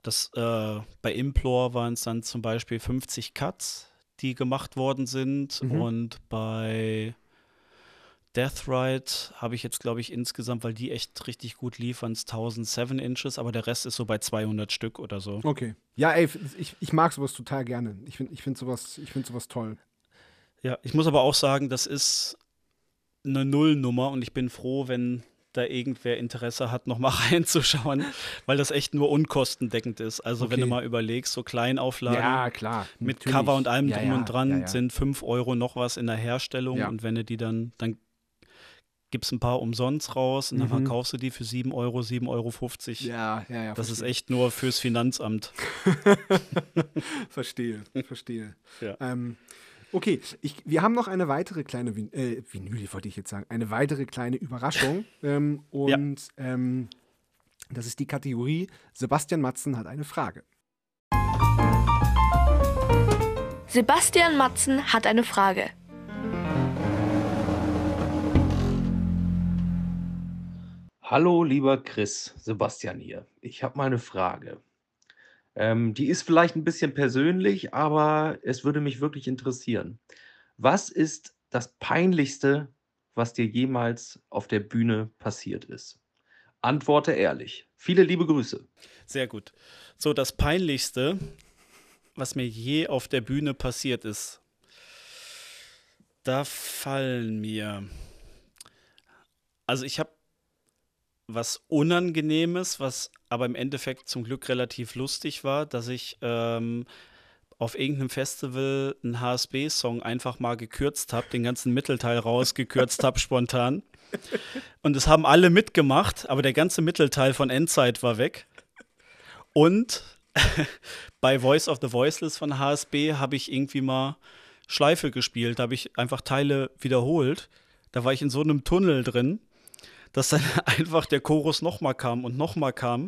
A: Das, äh, bei Implore waren es dann zum Beispiel fünfzig Cuts, die gemacht worden sind.
B: Mhm.
A: Und bei Deathrite habe ich jetzt, glaube ich, insgesamt, weil die echt richtig gut liefern, tausendsieben Inches, aber der Rest ist so bei zweihundert Stück oder so.
B: Okay. Ja, ey, ich, ich mag sowas total gerne. Ich finde ich find sowas, ich find sowas toll.
A: Ja, ich muss aber auch sagen, das ist eine Nullnummer und ich bin froh, wenn da irgendwer Interesse hat, noch mal reinzuschauen, weil das echt nur unkostendeckend ist. Also wenn du
B: Okay.
A: mal überlegst, so Kleinauflagen
B: Ja, klar.
A: mit
B: natürlich.
A: Cover und allem
B: ja,
A: drum
B: ja,
A: und dran
B: ja, ja.
A: sind fünf Euro noch was in der Herstellung
B: Ja.
A: und wenn du die dann, dann gibst ein paar umsonst raus und dann
B: Mhm.
A: verkaufst du die für sieben Euro, sieben Euro fünfzig.
B: Ja, ja, ja.
A: Das ist
B: verstehe.
A: echt nur fürs Finanzamt.
B: Verstehe, verstehe.
A: Ja.
B: Ähm, okay, ich, wir haben noch eine weitere kleine Vin äh, Vinyl, wollte ich jetzt sagen, eine weitere kleine Überraschung. ähm, und ähm, das ist die Kategorie Sebastian Matzen hat eine Frage.
C: Sebastian Matzen hat eine Frage.
D: Hallo, lieber Chris, Sebastian hier. Ich habe mal eine Frage. Ähm, die ist vielleicht ein bisschen persönlich, aber es würde mich wirklich interessieren. Was ist das Peinlichste, was dir jemals auf der Bühne passiert ist? Antworte ehrlich. Viele liebe Grüße.
A: Sehr gut. So, das Peinlichste, was mir je auf der Bühne passiert ist, da fallen mir. Also ich habe was Unangenehmes, was aber im Endeffekt zum Glück relativ lustig war, dass ich ähm, auf irgendeinem Festival einen H S B-Song einfach mal gekürzt habe, den ganzen Mittelteil rausgekürzt habe spontan. Und es haben alle mitgemacht, aber der ganze Mittelteil von Endzeit war weg. Und bei Voice of the Voiceless von H S B habe ich irgendwie mal Schleife gespielt, da habe ich einfach Teile wiederholt. Da war ich in so einem Tunnel drin, dass dann einfach der Chorus nochmal kam und nochmal kam.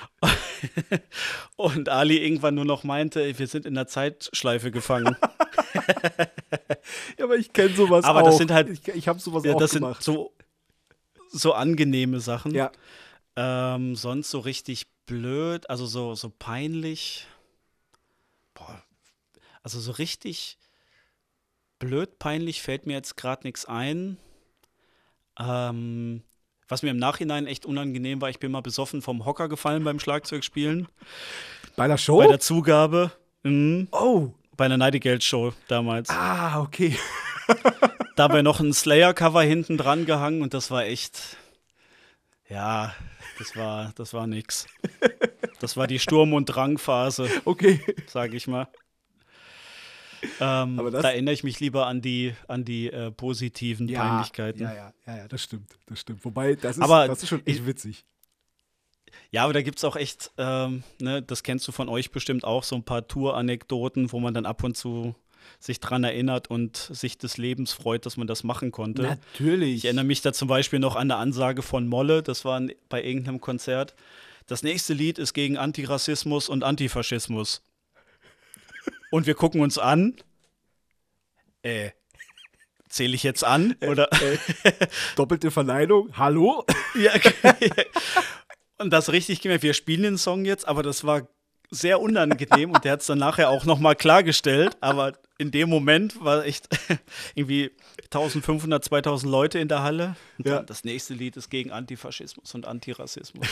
A: Und Ali irgendwann nur noch meinte, wir sind in der Zeitschleife gefangen.
B: Ja, aber ich kenne sowas
A: Aber
B: auch.
A: das sind halt-
B: Ich, ich habe sowas
A: Ja,
B: auch
A: das sind
B: gemacht.
A: so, so angenehme Sachen.
B: Ja.
A: Ähm, sonst so richtig blöd, also so, so peinlich. Boah. Also so richtig blöd, peinlich fällt mir jetzt gerade nichts ein. Ähm, was mir im Nachhinein echt unangenehm war, ich bin mal besoffen vom Hocker gefallen beim Schlagzeugspielen.
B: Bei der Show?
A: Bei der Zugabe. Mhm.
B: oh.
A: Bei einer Nightingale-Show damals.
B: Ah, okay.
A: Dabei noch ein Slayer-Cover hinten dran gehangen und das war echt. Ja, das war, das war nix. Das war die Sturm- und Drangphase,
B: Okay.
A: sage ich mal. Ähm,
B: Aber das-
A: da erinnere ich mich lieber an die, an die äh, positiven
B: Ja,
A: Peinlichkeiten.
B: ja, ja, ja, ja, das stimmt. Das stimmt. Wobei, das ist,
A: Aber
B: das ist schon echt
A: ich-
B: witzig.
A: Ja, aber da gibt es auch echt, ähm, ne, das kennst du von euch bestimmt auch, so ein paar Tour-Anekdoten, wo man dann ab und zu sich dran erinnert und sich des Lebens freut, dass man das machen konnte.
B: Natürlich.
A: Ich erinnere mich da zum Beispiel noch an eine Ansage von Molle, das war bei irgendeinem Konzert. Das nächste Lied ist gegen Antirassismus und Antifaschismus. Und wir gucken uns an. Äh, zähle ich jetzt an? Oder?
B: Doppelte Verneinung. Hallo?
A: Ja, und das richtig gemerkt, wir spielen den Song jetzt, aber das war sehr unangenehm und der hat es dann nachher auch nochmal klargestellt, aber in dem Moment war echt irgendwie eintausendfünfhundert, zweitausend Leute in der Halle und
B: Ja.
A: dann das nächste Lied ist gegen Antifaschismus und Antirassismus.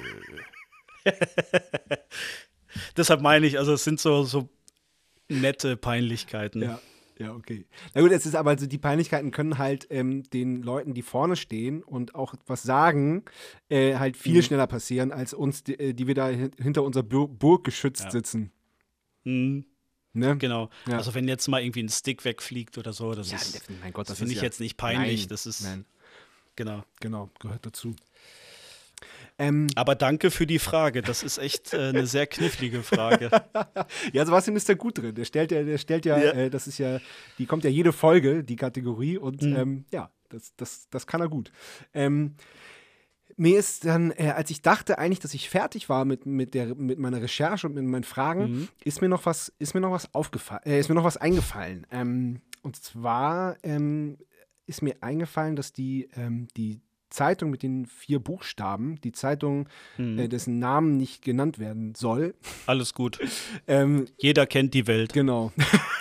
A: Deshalb meine ich, also es sind so, so nette Peinlichkeiten.
B: Ja. Ja, okay. Na gut, es ist aber so, die Peinlichkeiten können halt ähm, den Leuten, die vorne stehen und auch was sagen, äh, halt viel
A: Mhm.
B: schneller passieren, als uns, die, äh, die wir da hin- hinter unserer Bur Burg geschützt
A: Ja.
B: sitzen.
A: Mhm,
B: Ne?
A: genau.
B: Ja.
A: Also wenn jetzt mal irgendwie ein Stick wegfliegt oder so, das
B: Ja,
A: ist,
B: mein Gott,
A: das
B: das,
A: finde
B: ist
A: ich
B: ja,
A: jetzt nicht peinlich.
B: Nein,
A: das ist,
B: nein,
A: genau.
B: genau, gehört dazu. Ähm,
A: Aber danke für die Frage. Das ist echt äh, eine sehr knifflige Frage.
B: ja, Sebastian ist da gut drin. Der stellt ja, der stellt ja,
A: Ja.
B: Äh, das ist ja, die kommt ja jede Folge, die Kategorie, und
A: Mhm.
B: ähm, ja, das, das, das kann er gut. Ähm, mir ist dann, äh, als ich dachte eigentlich, dass ich fertig war mit, mit, der, mit meiner Recherche und mit meinen Fragen,
A: Mhm.
B: ist mir noch was, ist mir noch was aufgefallen, äh, ist mir noch was eingefallen. Ähm, und zwar ähm, ist mir eingefallen, dass die, ähm, die Zeitung mit den vier Buchstaben, die Zeitung,
A: Mhm.
B: äh, dessen Namen nicht genannt werden soll.
A: Alles gut.
B: Ähm,
A: Jeder kennt die Welt.
B: genau.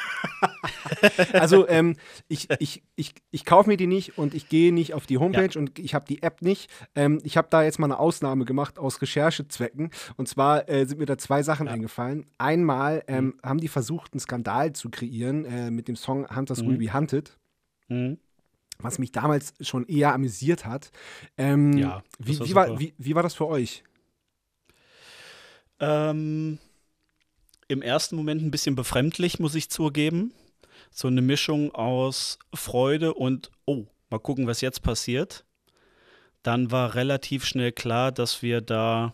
B: Also ähm, ich, ich, ich, ich kaufe mir die nicht und ich gehe nicht auf die Homepage und ich habe die App nicht. Ähm, ich habe da jetzt mal eine Ausnahme gemacht aus Recherchezwecken. Und zwar äh, sind mir da zwei Sachen
A: Ja.
B: eingefallen. Einmal ähm, haben die versucht, einen Skandal zu kreieren äh, mit dem Song Hunters
A: Mhm.
B: Will Be Hunted,
A: Mhm.
B: was mich damals schon eher amüsiert hat. Ähm,
A: Ja, das
B: wie,
A: war
B: wie, war,
A: super.
B: wie, wie war das für euch?
A: Ähm, Im ersten Moment ein bisschen befremdlich, muss ich zugeben. So eine Mischung aus Freude und, oh, mal gucken, was jetzt passiert. Dann war relativ schnell klar, dass wir da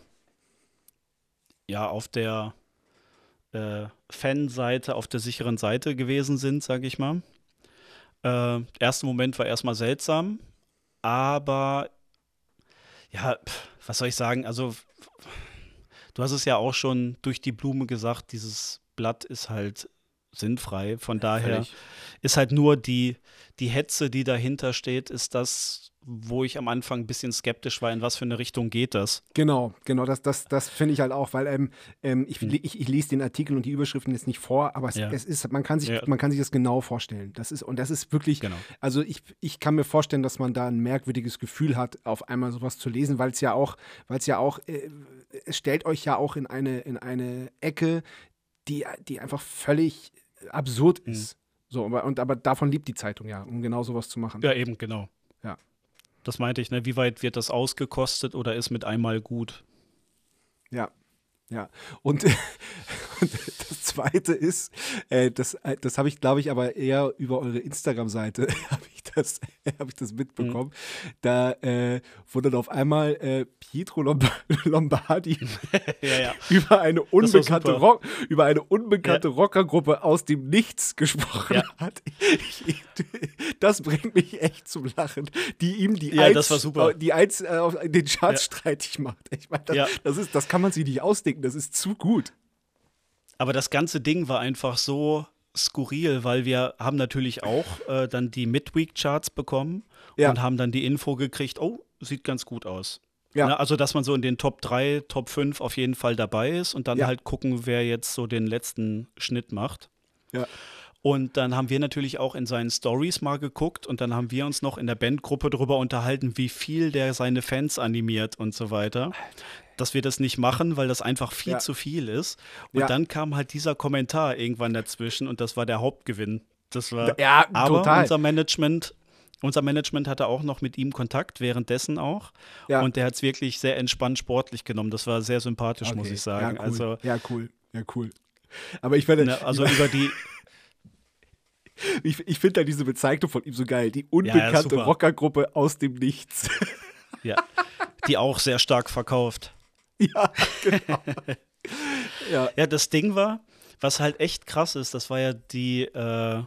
A: ja auf der äh, Fanseite, auf der sicheren Seite gewesen sind, sage ich mal. Äh, erster Moment war erstmal seltsam, aber ja, pf, was soll ich sagen? Also, du hast es ja auch schon durch die Blume gesagt, dieses Blatt ist halt sinnfrei. Von daher
B: Völlig.
A: ist halt nur die, die Hetze, die dahinter steht, ist das, wo ich am Anfang ein bisschen skeptisch war, in was für eine Richtung geht das.
B: Genau, genau, das, das, das finde ich halt auch, weil ähm, ähm, ich,
A: Hm.
B: ich, ich lese den Artikel und die Überschriften jetzt nicht vor, aber es,
A: Ja.
B: es ist, man kann sich,
A: Ja.
B: man kann sich das genau vorstellen. Das ist, und das ist wirklich,
A: Genau.
B: also ich, ich kann mir vorstellen, dass man da ein merkwürdiges Gefühl hat, auf einmal sowas zu lesen, weil es ja auch, weil es ja auch, äh, es stellt euch ja auch in eine, in eine Ecke, die, die einfach völlig absurd
A: Mhm.
B: ist. So, aber, und, aber davon liebt die Zeitung ja, um genau sowas zu machen.
A: Ja, eben, genau.
B: Ja.
A: Das meinte ich, ne? Wie weit wird das ausgekostet oder ist mit einmal gut?
B: Ja, ja. Und, und das Zweite ist, äh, das, äh, das habe ich, glaube ich, aber eher über eure Instagram-Seite habe ich, das- hab ich das mitbekommen. Da äh, wurde dann auf einmal äh, Pietro Lomb- Lombardi
A: Ja, ja.
B: über eine
A: war
B: unbekannte,
A: super.
B: Rock, über eine unbekannte Rockergruppe aus dem Nichts gesprochen
A: Ja.
B: hat. Ich, das bringt mich echt zum Lachen, die ihm die
A: Ja,
B: Eins,
A: das war super.
B: die Eins äh, auf den Charts
A: Ja.
B: streitig macht. Ich meine, das,
A: Ja.
B: das, ist, das kann man sich nicht ausdenken, das ist zu gut.
A: Aber das ganze Ding war einfach so skurril, weil wir haben natürlich auch äh, dann die Midweek-Charts bekommen
B: Ja.
A: und haben dann die Info gekriegt, oh, sieht ganz gut aus.
B: Ja.
A: Ne, also, dass man so in den Top drei, Top fünf auf jeden Fall dabei ist und dann
B: Ja.
A: halt gucken, wer jetzt so den letzten Schnitt macht.
B: Ja.
A: Und dann haben wir natürlich auch in seinen Stories mal geguckt und dann haben wir uns noch in der Bandgruppe darüber unterhalten, wie viel der seine Fans animiert und so weiter. Dass wir das nicht machen, weil das einfach viel
B: Ja.
A: zu viel ist. Und
B: Ja.
A: dann kam halt dieser Kommentar irgendwann dazwischen und das war der Hauptgewinn. Das war,
B: Ja,
A: aber
B: total.
A: unser Management, unser Management hatte auch noch mit ihm Kontakt, währenddessen auch.
B: Ja.
A: Und der hat es wirklich sehr entspannt sportlich genommen. Das war sehr sympathisch, muss
B: Okay.
A: ich sagen.
B: Ja, cool.
A: Also,
B: ja, cool. Ja, cool. Aber ich finde,
A: ne, also über die,
B: ich, ich finde da diese Bezeichnung von ihm so geil. Die unbekannte
A: super.
B: Rockergruppe aus dem Nichts.
A: ja, die auch sehr stark verkauft.
B: Ja, genau. ja.
A: Ja, das Ding war, was halt echt krass ist, das war ja die äh,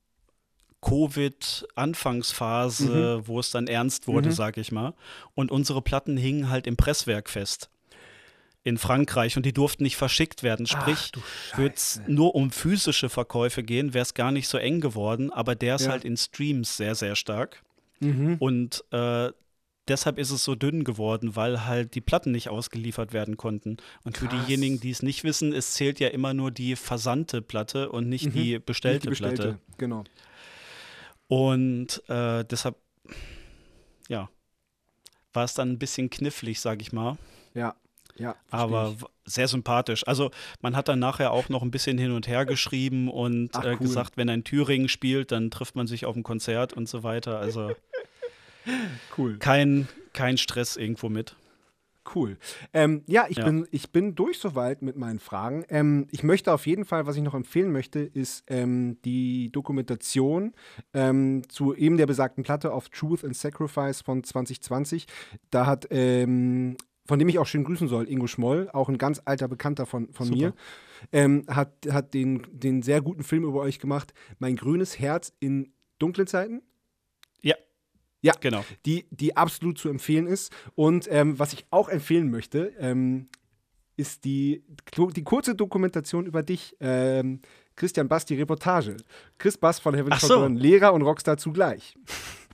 A: Covid-Anfangsphase, wo es dann ernst wurde,
B: Mhm.
A: sag ich mal. Und unsere Platten hingen halt im Presswerk fest. In Frankreich und die durften nicht verschickt werden. Sprich,
B: du
A: würde es
B: Scheiße.
A: nur um physische Verkäufe gehen, wäre es gar nicht so eng geworden, aber der ist
B: Ja.
A: halt in Streams sehr, sehr stark.
B: Mhm.
A: Und äh, deshalb ist es so dünn geworden, weil halt die Platten nicht ausgeliefert werden konnten. Und für
B: Krass.
A: diejenigen, die es nicht wissen, es zählt ja immer nur die versandte Platte und nicht
B: Mhm.
A: die bestellte,
B: Nicht die bestellte.
A: Platte.
B: Genau.
A: Und äh, deshalb, ja, war es dann ein bisschen knifflig, sag ich mal.
B: Ja. Ja. versteh
A: Aber
B: ich.
A: w- sehr sympathisch. Also man hat dann nachher auch noch ein bisschen hin und her geschrieben und
B: Ach,
A: äh,
B: cool.
A: gesagt, wenn er in Thüringen spielt, dann trifft man sich auf dem Konzert und so weiter. Also
B: Cool.
A: kein, kein Stress irgendwo mit.
B: Cool. Ähm, ja, ich,
A: Ja.
B: Bin, ich bin durch soweit mit meinen Fragen. Ähm, ich möchte auf jeden Fall, was ich noch empfehlen möchte, ist ähm, die Dokumentation ähm, zu eben der besagten Platte auf Truth and Sacrifice von zwanzig zwanzig. Da hat, ähm, von dem ich auch schön grüßen soll, Ingo Schmoll, auch ein ganz alter Bekannter von, von
A: Super.
B: mir, ähm, hat, hat den, den sehr guten Film über euch gemacht, Mein grünes Herz in dunklen Zeiten.
A: Ja.
B: Ja.
A: Genau.
B: die, die absolut zu empfehlen ist. Und ähm, was ich auch empfehlen möchte, ähm, ist die, die kurze Dokumentation über dich, ähm, Christian Bass, die Reportage. Chris Bass von Heaven
A: Ach so.
B: Forgotten, Lehrer und Rockstar zugleich.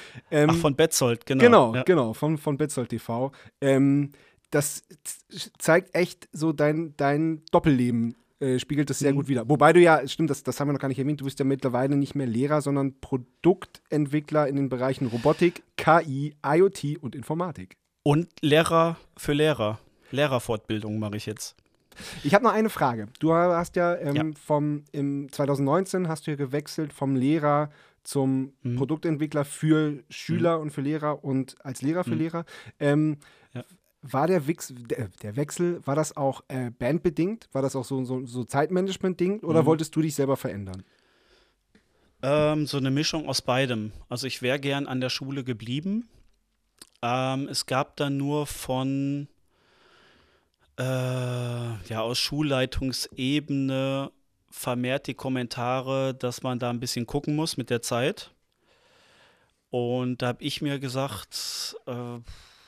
B: Ähm,
A: Ach, von Betzold, genau.
B: Genau,
A: ja.
B: genau, von, von Betzold T V. Ähm, das z- zeigt echt so dein, dein Doppelleben, äh, spiegelt das sehr
A: Mhm.
B: gut wider. Wobei du ja, stimmt, das, das haben wir noch gar nicht erwähnt, du bist ja mittlerweile nicht mehr Lehrer, sondern Produktentwickler in den Bereichen Robotik, K I, IoT und Informatik.
A: Und Lehrer für Lehrer. Lehrerfortbildung mache ich jetzt.
B: Ich habe noch eine Frage. Du hast ja, ähm,
A: Ja.
B: vom im zwanzig neunzehn hast du ja gewechselt vom Lehrer zum
A: Mhm.
B: Produktentwickler für Schüler und für Lehrer und als Lehrer für
A: Mhm.
B: Lehrer. Ähm,
A: Ja.
B: War der, Wix, der, der Wechsel, war das auch äh, bandbedingt? War das auch so, so, so Zeitmanagement-Ding? Oder
A: Mhm.
B: wolltest du dich selber verändern?
A: Ähm, so eine Mischung aus beidem. Also ich wäre gern an der Schule geblieben. Ähm, es gab dann nur von äh, ja, aus Schulleitungsebene vermehrt die Kommentare, dass man da ein bisschen gucken muss mit der Zeit. Und da habe ich mir gesagt, äh,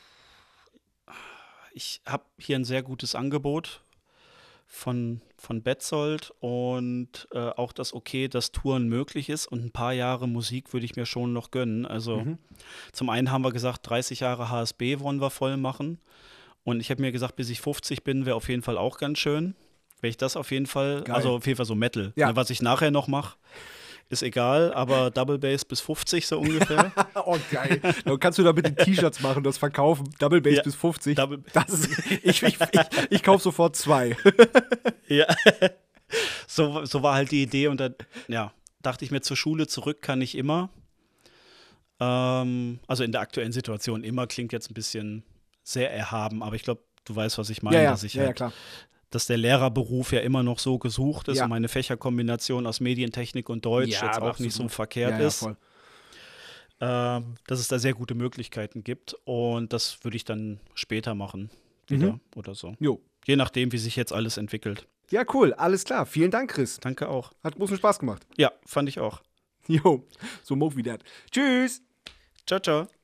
A: ich habe hier ein sehr gutes Angebot von, von Betzold und äh, auch das okay, dass Touren möglich ist und ein paar Jahre Musik würde ich mir schon noch gönnen. Also
B: Mhm.
A: zum einen haben wir gesagt, dreißig Jahre H S B wollen wir voll machen und ich habe mir gesagt, bis ich fünfzig bin, wäre auf jeden Fall auch ganz schön. Wenn ich das auf jeden Fall,
B: Geil.
A: also auf jeden Fall so Metal,
B: Ja.
A: ne, was ich nachher noch mache, ist egal, aber Double Bass bis fünfzig so ungefähr.
B: Oh, geil. Dann kannst du da bitte T-Shirts machen, das verkaufen. Double Bass
A: Ja,
B: bis fünfzig.
A: Double-
B: Das ist, ich ich, ich, ich kaufe sofort zwei.
A: Ja, so, so war halt die Idee und dann, ja, dachte ich mir, zur Schule zurück kann ich immer. Ähm, also in der aktuellen Situation immer klingt jetzt ein bisschen sehr erhaben, aber ich glaube, du weißt, was ich meine,
B: Ja, ja,
A: dass ich
B: ja, ja,
A: halt,
B: klar.
A: dass der Lehrerberuf ja immer noch so gesucht ist
B: Ja.
A: und meine Fächerkombination aus Medientechnik und Deutsch
B: Ja,
A: jetzt
B: aber
A: auch nicht so
B: absolut.
A: verkehrt
B: Ja, ja,
A: ist,
B: voll.
A: ähm, dass es da sehr gute Möglichkeiten gibt und das würde ich dann später machen wieder
B: Mhm.
A: oder so.
B: Jo.
A: Je nachdem, wie sich jetzt alles entwickelt.
B: Ja, cool. Alles klar. Vielen Dank, Chris.
A: Danke auch.
B: Hat großen Spaß gemacht.
A: Ja, fand ich auch.
B: Jo. So move wie dat. Tschüss.
A: Ciao, ciao.